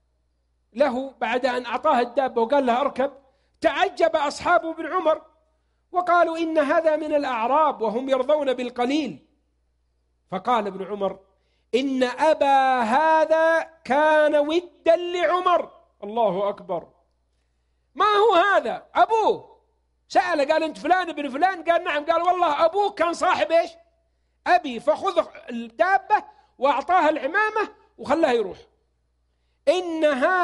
له بعد أن أعطاه الدابة وقال له أركب، تعجب أصحاب ابن عمر وقالوا: إن هذا من الأعراب وهم يرضون بالقليل. فقال ابن عمر: إن أبا هذا كان ودا لعمر. الله أكبر! ما هو هذا؟ أبوه سأل قال: أنت فلان ابن فلان؟ قال: نعم. قال: والله أبوه كان صاحب إيش؟ أبي، الدابة وأعطاها العمامة وخلاه يروح. إن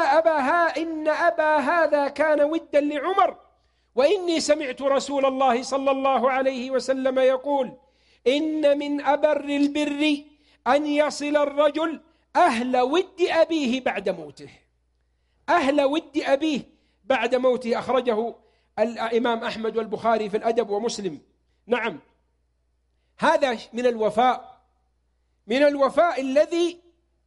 أبا هذا كان ودا لعمر، وإني سمعت رسول الله صلى الله عليه وسلم يقول: إن من أبر البر أن يصل الرجل أهل ود أبيه بعد موته. أهل ود أبيه بعد موته، أخرجه الإمام أحمد والبخاري في الأدب ومسلم. نعم، هذا من الوفاء، من الوفاء الذي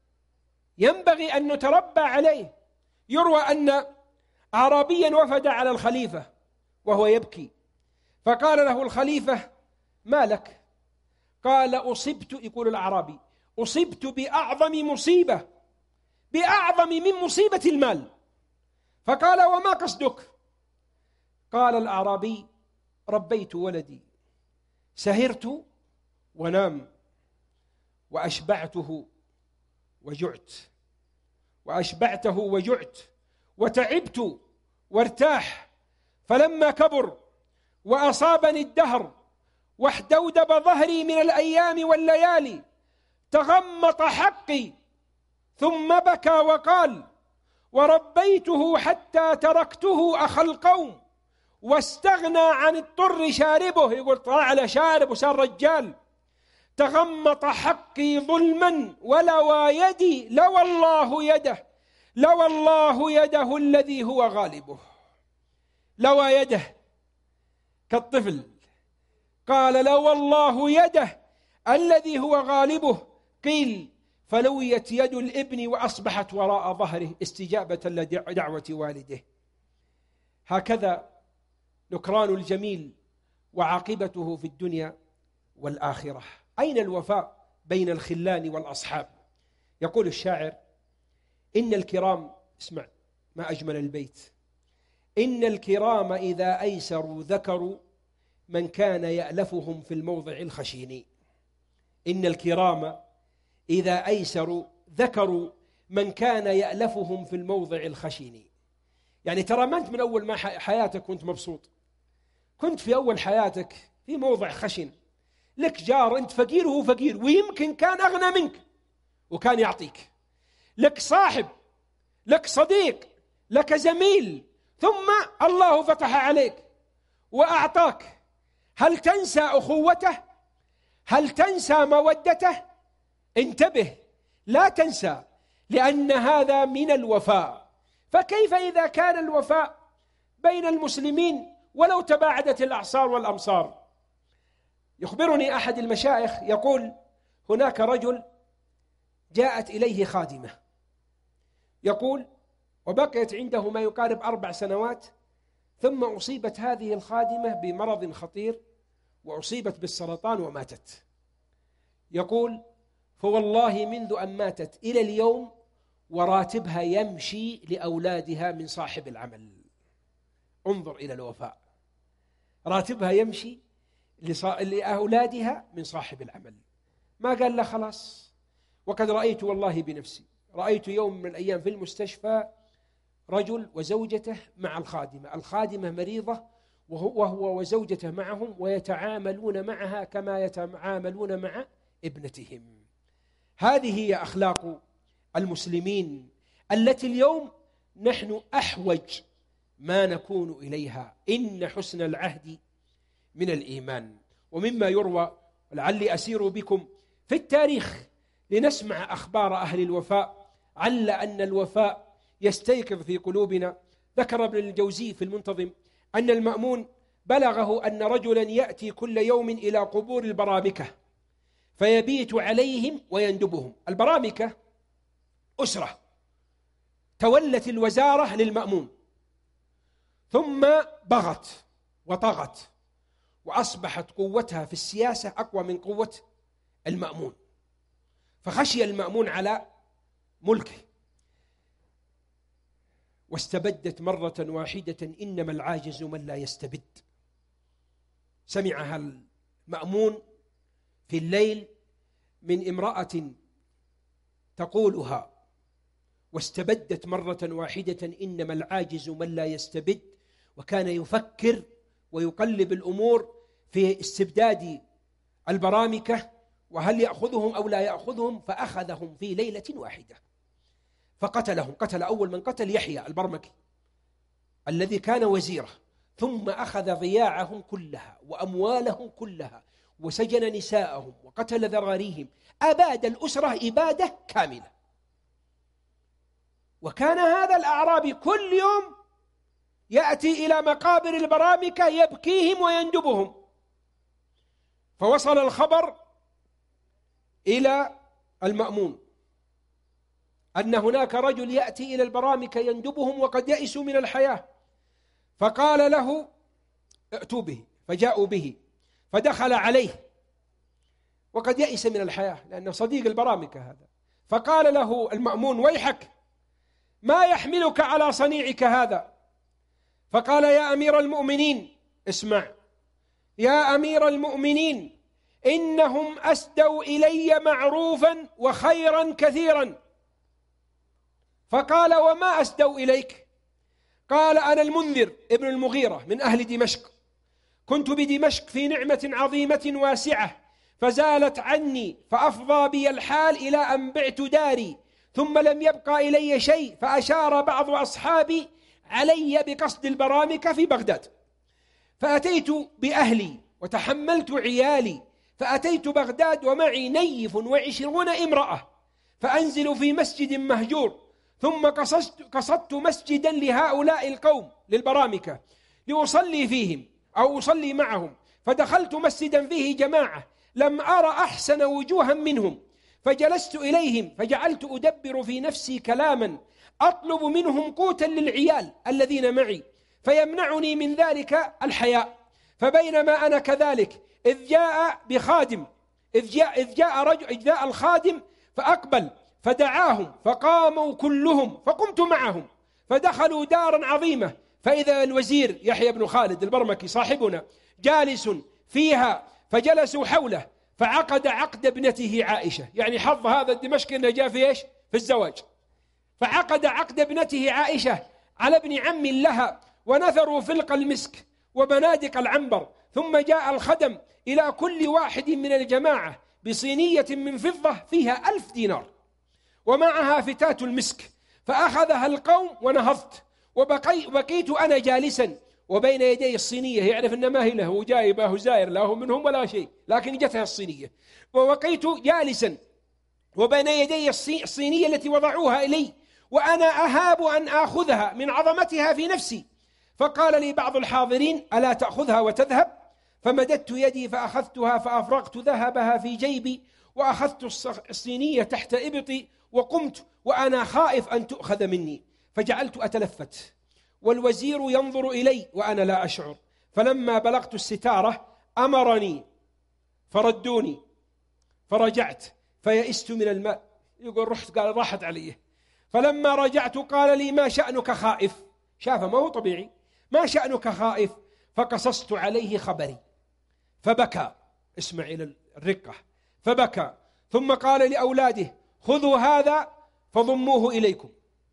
ينبغي أن نتربى عليه. يروى أن أعرابيا وفد على الخليفة وهو يبكي، فقال له الخليفة: ما لك؟ قال: أصبت، يقول الأعرابي، أصبت بأعظم مصيبة، بأعظم من مصيبة المال. فقال: وما قصدك؟ قال الأعرابي: ربيت ولدي، سهرت ونام، وأشبعته وجعت، وأشبعته وجعت، وتعبت وارتاح، فلما كبر وأصابني الدهر واحدودب ظهري من الأيام والليالي تغمط حقي، ثم بكى وقال: وربيته حتى تركته أخ القوم واستغنى عن الطر شاربه. يقول طلع على شارب وصار رجال. تغمط حقي ظلما ولوى يدي، لوى الله يده، لوى الله يده الذي هو غالبه. لوى يده كالطفل، قال: لوى الله يده الذي هو غالبه. قيل: فلويت يد الابن وأصبحت وراء ظهره استجابة لدعوة والده. هكذا نكران الجميل وعاقبته في الدنيا والآخرة. أين الوفاء بين الخلان والأصحاب؟ يقول الشاعر: إن الكرام، اسمع ما أجمل البيت، إن الكرام إذا أيسروا ذكروا من كان يألفهم في الموضع الخشين. إن الكرام إذا أيسروا ذكروا من كان يألفهم في الموضع الخشين. يعني ترى ما أنت من أول ما حياتك كنت مبسوط، كنت في أول حياتك في موضع خشن، لك جار أنت فقير وهو فقير، ويمكن كان أغنى منك وكان يعطيك، لك صاحب، لك صديق، لك زميل، ثم الله فتح عليك وأعطاك. هل تنسى أخوته؟ هل تنسى مودته؟ انتبه، لا تنسى، لأن هذا من الوفاء. فكيف إذا كان الوفاء بين المسلمين ولو تباعدت الأعصار والأمصار؟ يخبرني أحد المشايخ يقول: هناك رجل جاءت إليه خادمة، يقول: وبقيت عنده ما يقارب 4 سنوات، ثم أصيبت هذه الخادمة بمرض خطير وأصيبت بالسرطان وماتت. يقول: فوالله منذ أن ماتت إلى اليوم وراتبها يمشي لأولادها من صاحب العمل. انظر إلى الوفاء، راتبها يمشي لأولادها من صاحب العمل. ما قال له خلاص. وقد رأيت والله بنفسي، رأيت يوم من الأيام في المستشفى رجل وزوجته مع الخادمة، الخادمة مريضة وهو وزوجته معهم، ويتعاملون معها كما يتعاملون مع ابنتهم. هذه هي أخلاق المسلمين التي اليوم نحن أحوج ما نكون إليها. إن حسن العهد من الإيمان. ومما يروى، ولعلي أسير بكم في التاريخ لنسمع أخبار أهل الوفاء، عل أن الوفاء يستيقظ في قلوبنا. ذكر ابن الجوزي في المنتظم أن المأمون بلغه أن رجلا يأتي كل يوم إلى قبور البرامكة فيبيت عليهم ويندبهم. البرامكة أسرة تولت الوزارة للمأمون، ثم بغت وطغت وأصبحت قوتها في السياسة أقوى من قوة المأمون، فخشي المأمون على ملكه واستبدت مرة واحدة: إنما العاجز من لا يستبد. سمعها المأمون في الليل من امرأة تقولها، واستبدت مرة واحدة: إنما العاجز من لا يستبد. وكان يفكر ويقلب الأمور في استبداد البرامكة، وهل يأخذهم أو لا يأخذهم، فأخذهم في ليلة واحدة فقتلهم. قتل أول من قتل يحيى البرمكي الذي كان وزيره، ثم أخذ ضياعهم كلها وأموالهم كلها، وسجن نساءهم وقتل ذراريهم، أباد الأسرة إبادة كاملة. وكان هذا الأعرابي كل يوم يأتي إلى مقابر البرامكة يبكيهم ويندبهم. فوصل الخبر إلى المأمون أن هناك رجل يأتي إلى البرامكة يندبهم وقد يئسوا من الحياة، فقال له ائتوا به، فجاءوا به فدخل عليه وقد يئس من الحياة لأنه صديق البرامكة هذا. فقال له المأمون ويحك، ما يحملك على صنيعك هذا؟ فقال يا أمير المؤمنين، اسمع يا أمير المؤمنين، إنهم أسدوا إلي معروفا وخيرا كثيرا. فقال وما أسدوا إليك؟ قال أنا المنذر ابن المغيرة من أهل دمشق، كنت بدمشق في نعمة عظيمة واسعة، فزالت عني فأفضى بي الحال إلى أن بعت داري، ثم لم يبقى إلي شيء، فأشار بعض أصحابي علي بقصد البرامكة في بغداد، فأتيت بأهلي وتحملت عيالي، فأتيت بغداد ومعي نيف 20 امرأة، فأنزل في مسجد مهجور، ثم قصدت مسجدا لهؤلاء القوم للبرامكة لأصلي فيهم أو أصلي معهم، فدخلت مسجدا فيه جماعة لم أرى أحسن وجوها منهم، فجلست إليهم فجعلت أدبر في نفسي كلاما أطلب منهم قوتا للعيال الذين معي، فيمنعني من ذلك الحياء. فبينما أنا كذلك إذ جاء الخادم فأقبل فدعاهم فقاموا كلهم، فقمت معهم فدخلوا دارا عظيمة، فإذا الوزير يحيى بن خالد البرمكي صاحبنا جالس فيها، فجلسوا حوله فعقد عقد ابنته عائشة، يعني حظ هذا الدمشقي أنه جاء في إيش؟ في الزواج، فعقد عقد ابنته عائشة على ابن عم لها، ونثروا فلق المسك وبنادق العنبر، ثم جاء الخدم إلى كل واحد من الجماعة بصينية من فضة فيها 1000 دينار ومعها فتاة المسك، فأخذها القوم ونهضت، وبقيت أنا جالسا وبين يدي الصينية، يعرف أن ما هي له جايبه زائر له منهم ولا شيء، لكن جتها الصينية، وبقيت جالسا وبين يدي الصينية التي وضعوها إلي، وأنا أهاب أن آخذها من عظمتها في نفسي. فقال لي بعض الحاضرين ألا تأخذها وتذهب؟ فمددت يدي فأخذتها، فأفرغت ذهبها في جيبي، وأخذت الصينية تحت إبطي، وقمت وأنا خائف أن تؤخذ مني، فجعلت أتلفت والوزير ينظر إلي وأنا لا أشعر. فلما بلغت الستارة أمرني فردوني، فرجعت فيئست من الماء، يقول رحت قال راحت عليه. فلما رجعت قال لي ما شأنك خائف؟ شافه ما هو طبيعي، ما شأنك خائف؟ فقصصت عليه خبري فبكى، اسمع إلى الرقة، فبكى، ثم قال لأولاده خذوا هذا فضموه إليكم.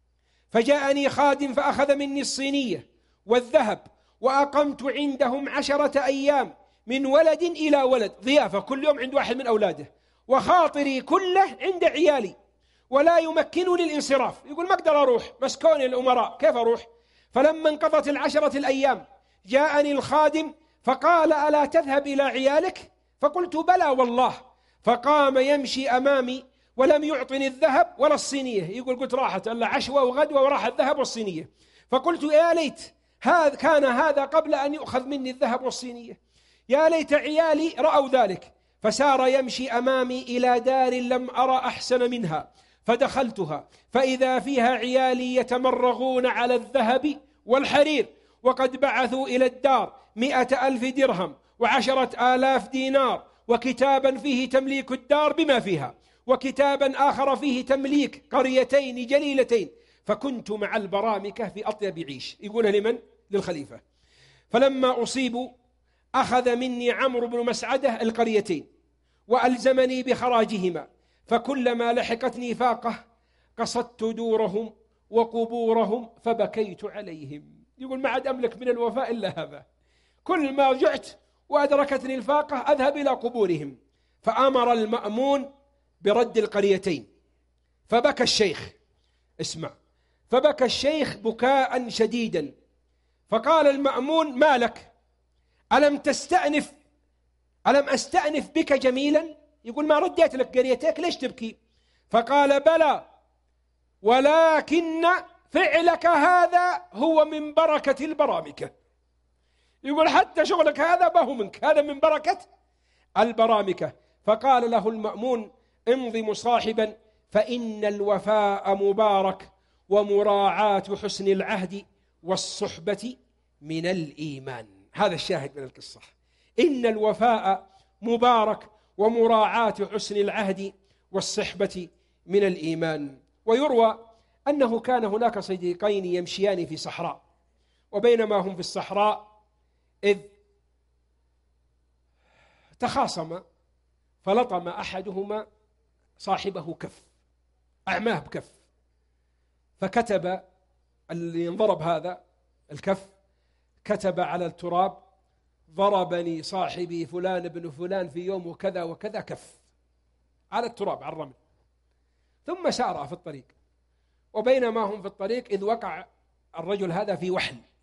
فجاءني خادم فأخذ مني الصينية والذهب، وأقمت عندهم 10 أيام من ولد إلى ولد، ضيافة كل يوم عند واحد من أولاده، وخاطري كله عند عيالي، ولا يمكنني الانصراف، يقول ما أقدر أروح، مسكوني الأمراء كيف أروح؟ فلما انقضت 10 الأيام جاءني الخادم فقال ألا تذهب إلى عيالك؟ فقلت بلى والله. فقام يمشي أمامي ولم يعطني الذهب ولا الصينية، يقول قلت راحت إلا عشوة وغدوة وراح الذهب والصينية. فقلت يا ليت كان هذا قبل أن يؤخذ مني الذهب والصينية، يا ليت عيالي رأوا ذلك. فسار يمشي أمامي إلى دار لم أرى أحسن منها، فدخلتها فإذا فيها عيالي يتمرغون على الذهب والحرير، وقد بعثوا إلى الدار 100,000 درهم و10,000 دينار، وكتابا فيه تمليك الدار بما فيها، وكتابا آخر فيه تمليك قريتين جليلتين. فكنت مع البرامكة في أطيب عيش، يقولها لمن؟ للخليفة. فلما أصيبوا أخذ مني عمرو بن مسعدة القريتين وألزمني بخراجهما، فكلما لحقتني فاقة قصدت دورهم وقبورهم فبكيت عليهم. يقول ما عاد أملك من الوفاء إلا هذا، كل ما رجعت وأدركتني الفاقة أذهب إلى قبورهم. فأمر المأمون برد القريتين، فبكى الشيخ، اسمع، فبكى الشيخ بكاء شديدا. فقال المأمون ما لك؟ ألم أستأنف بك جميلا؟ يقول ما رديت لك قريتك ليش تبكي؟ فقال بلى، ولكن فعلك هذا هو من بركة البرامكة. يقول حتى شغلك هذا ما هو منك، هذا من بركة البرامكة، فقال له المأمون: امض مصاحبا، فإن الوفاء مبارك، ومراعاة حسن العهد والصحبة من الإيمان. هذا الشاهد من القصة، إن الوفاء مبارك ومراعاة حسن العهد والصحبة من الإيمان. ويروى أنه كان هناك صديقين يمشيان في صحراء، وبينما هم في الصحراء إذ تخاصم، فلطم أحدهما صاحبه كف، أعماه بكف، فكتب اللي انضرب هذا الكف، كتب على التراب: ضربني صاحبي فلان بن فلان في يوم وكذا وكذا كف، على التراب على الرمل. ثم سار في الطريق، وبينما هم في الطريق إذ وقع الرجل هذا في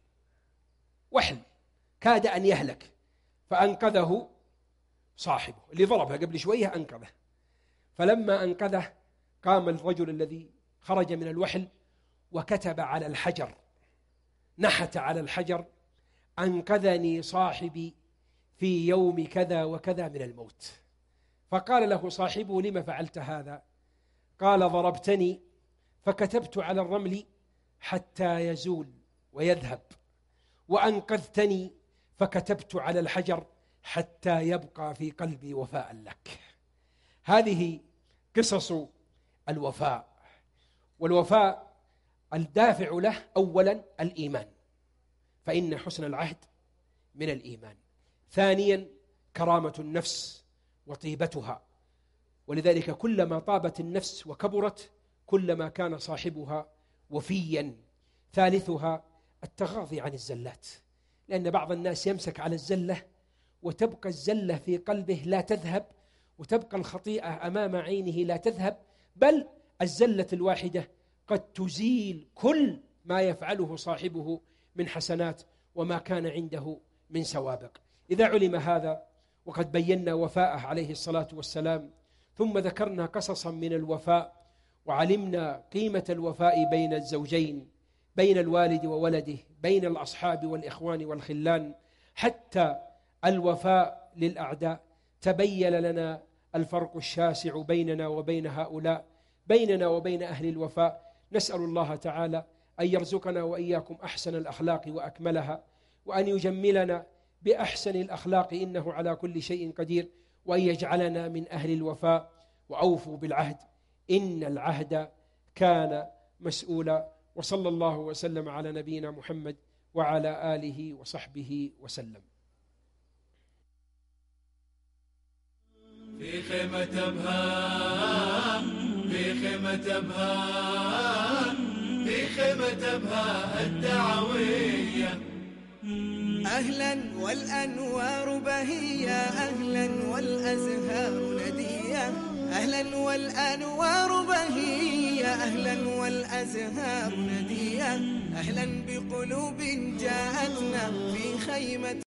وحل كاد أن يهلك، فأنقذه صاحبه اللي ضربه قبل شوية، أنقذه. فلما أنقذه قام الرجل الذي خرج من الوحل وكتب على الحجر، نحت على الحجر: أنقذني صاحبي في يوم كذا وكذا من الموت. فقال له صاحبه: لما فعلت هذا؟ قال: ضربتني فكتبت على الرمل حتى يزول ويذهب، وأنقذتني فكتبت على الحجر حتى يبقى في قلبي وفاء لك. هذه قصص الوفاء. والوفاء الدافع له أولا الإيمان، فإن حسن العهد من الإيمان. ثانيا كرامة النفس وطيبتها، ولذلك كلما طابت النفس وكبرت كلما كان صاحبها وفيا. ثالثها التغاضي عن الزلات، لأن بعض الناس يمسك على الزلة وتبقى الزلة في قلبه لا تذهب، وتبقى الخطيئة أمام عينه لا تذهب، بل الزلة الواحدة قد تزيل كل ما يفعله صاحبه من حسنات وما كان عنده من سوابق. إذا علم هذا وقد بينا وفاءه عليه الصلاة والسلام، ثم ذكرنا قصصا من الوفاء، وعلمنا قيمة الوفاء بين الزوجين، بين الوالد وولده، بين الأصحاب والإخوان والخلان، حتى الوفاء للأعداء، تبين لنا الفرق الشاسع بيننا وبين هؤلاء، بيننا وبين أهل الوفاء. نسأل الله تعالى أن يرزقنا وإياكم أحسن الأخلاق وأكملها، وأن يجملنا بأحسن الأخلاق إنه على كل شيء قدير، وأن يجعلنا من أهل الوفاء. وأوفوا بالعهد إن العهد كان مسؤولا. وصلى الله وسلم على نبينا محمد وعلى آله وصحبه وسلم. في خيمة أبها، في خيمة أبها، في خيمة أبها الدعوية. أهلا والأنوار بهية، أهلا والأزهار ندية، أهلا والأنوار بهية، أهلا والأزهار ندية، أهلا بقلوب جاءتنا في خيمة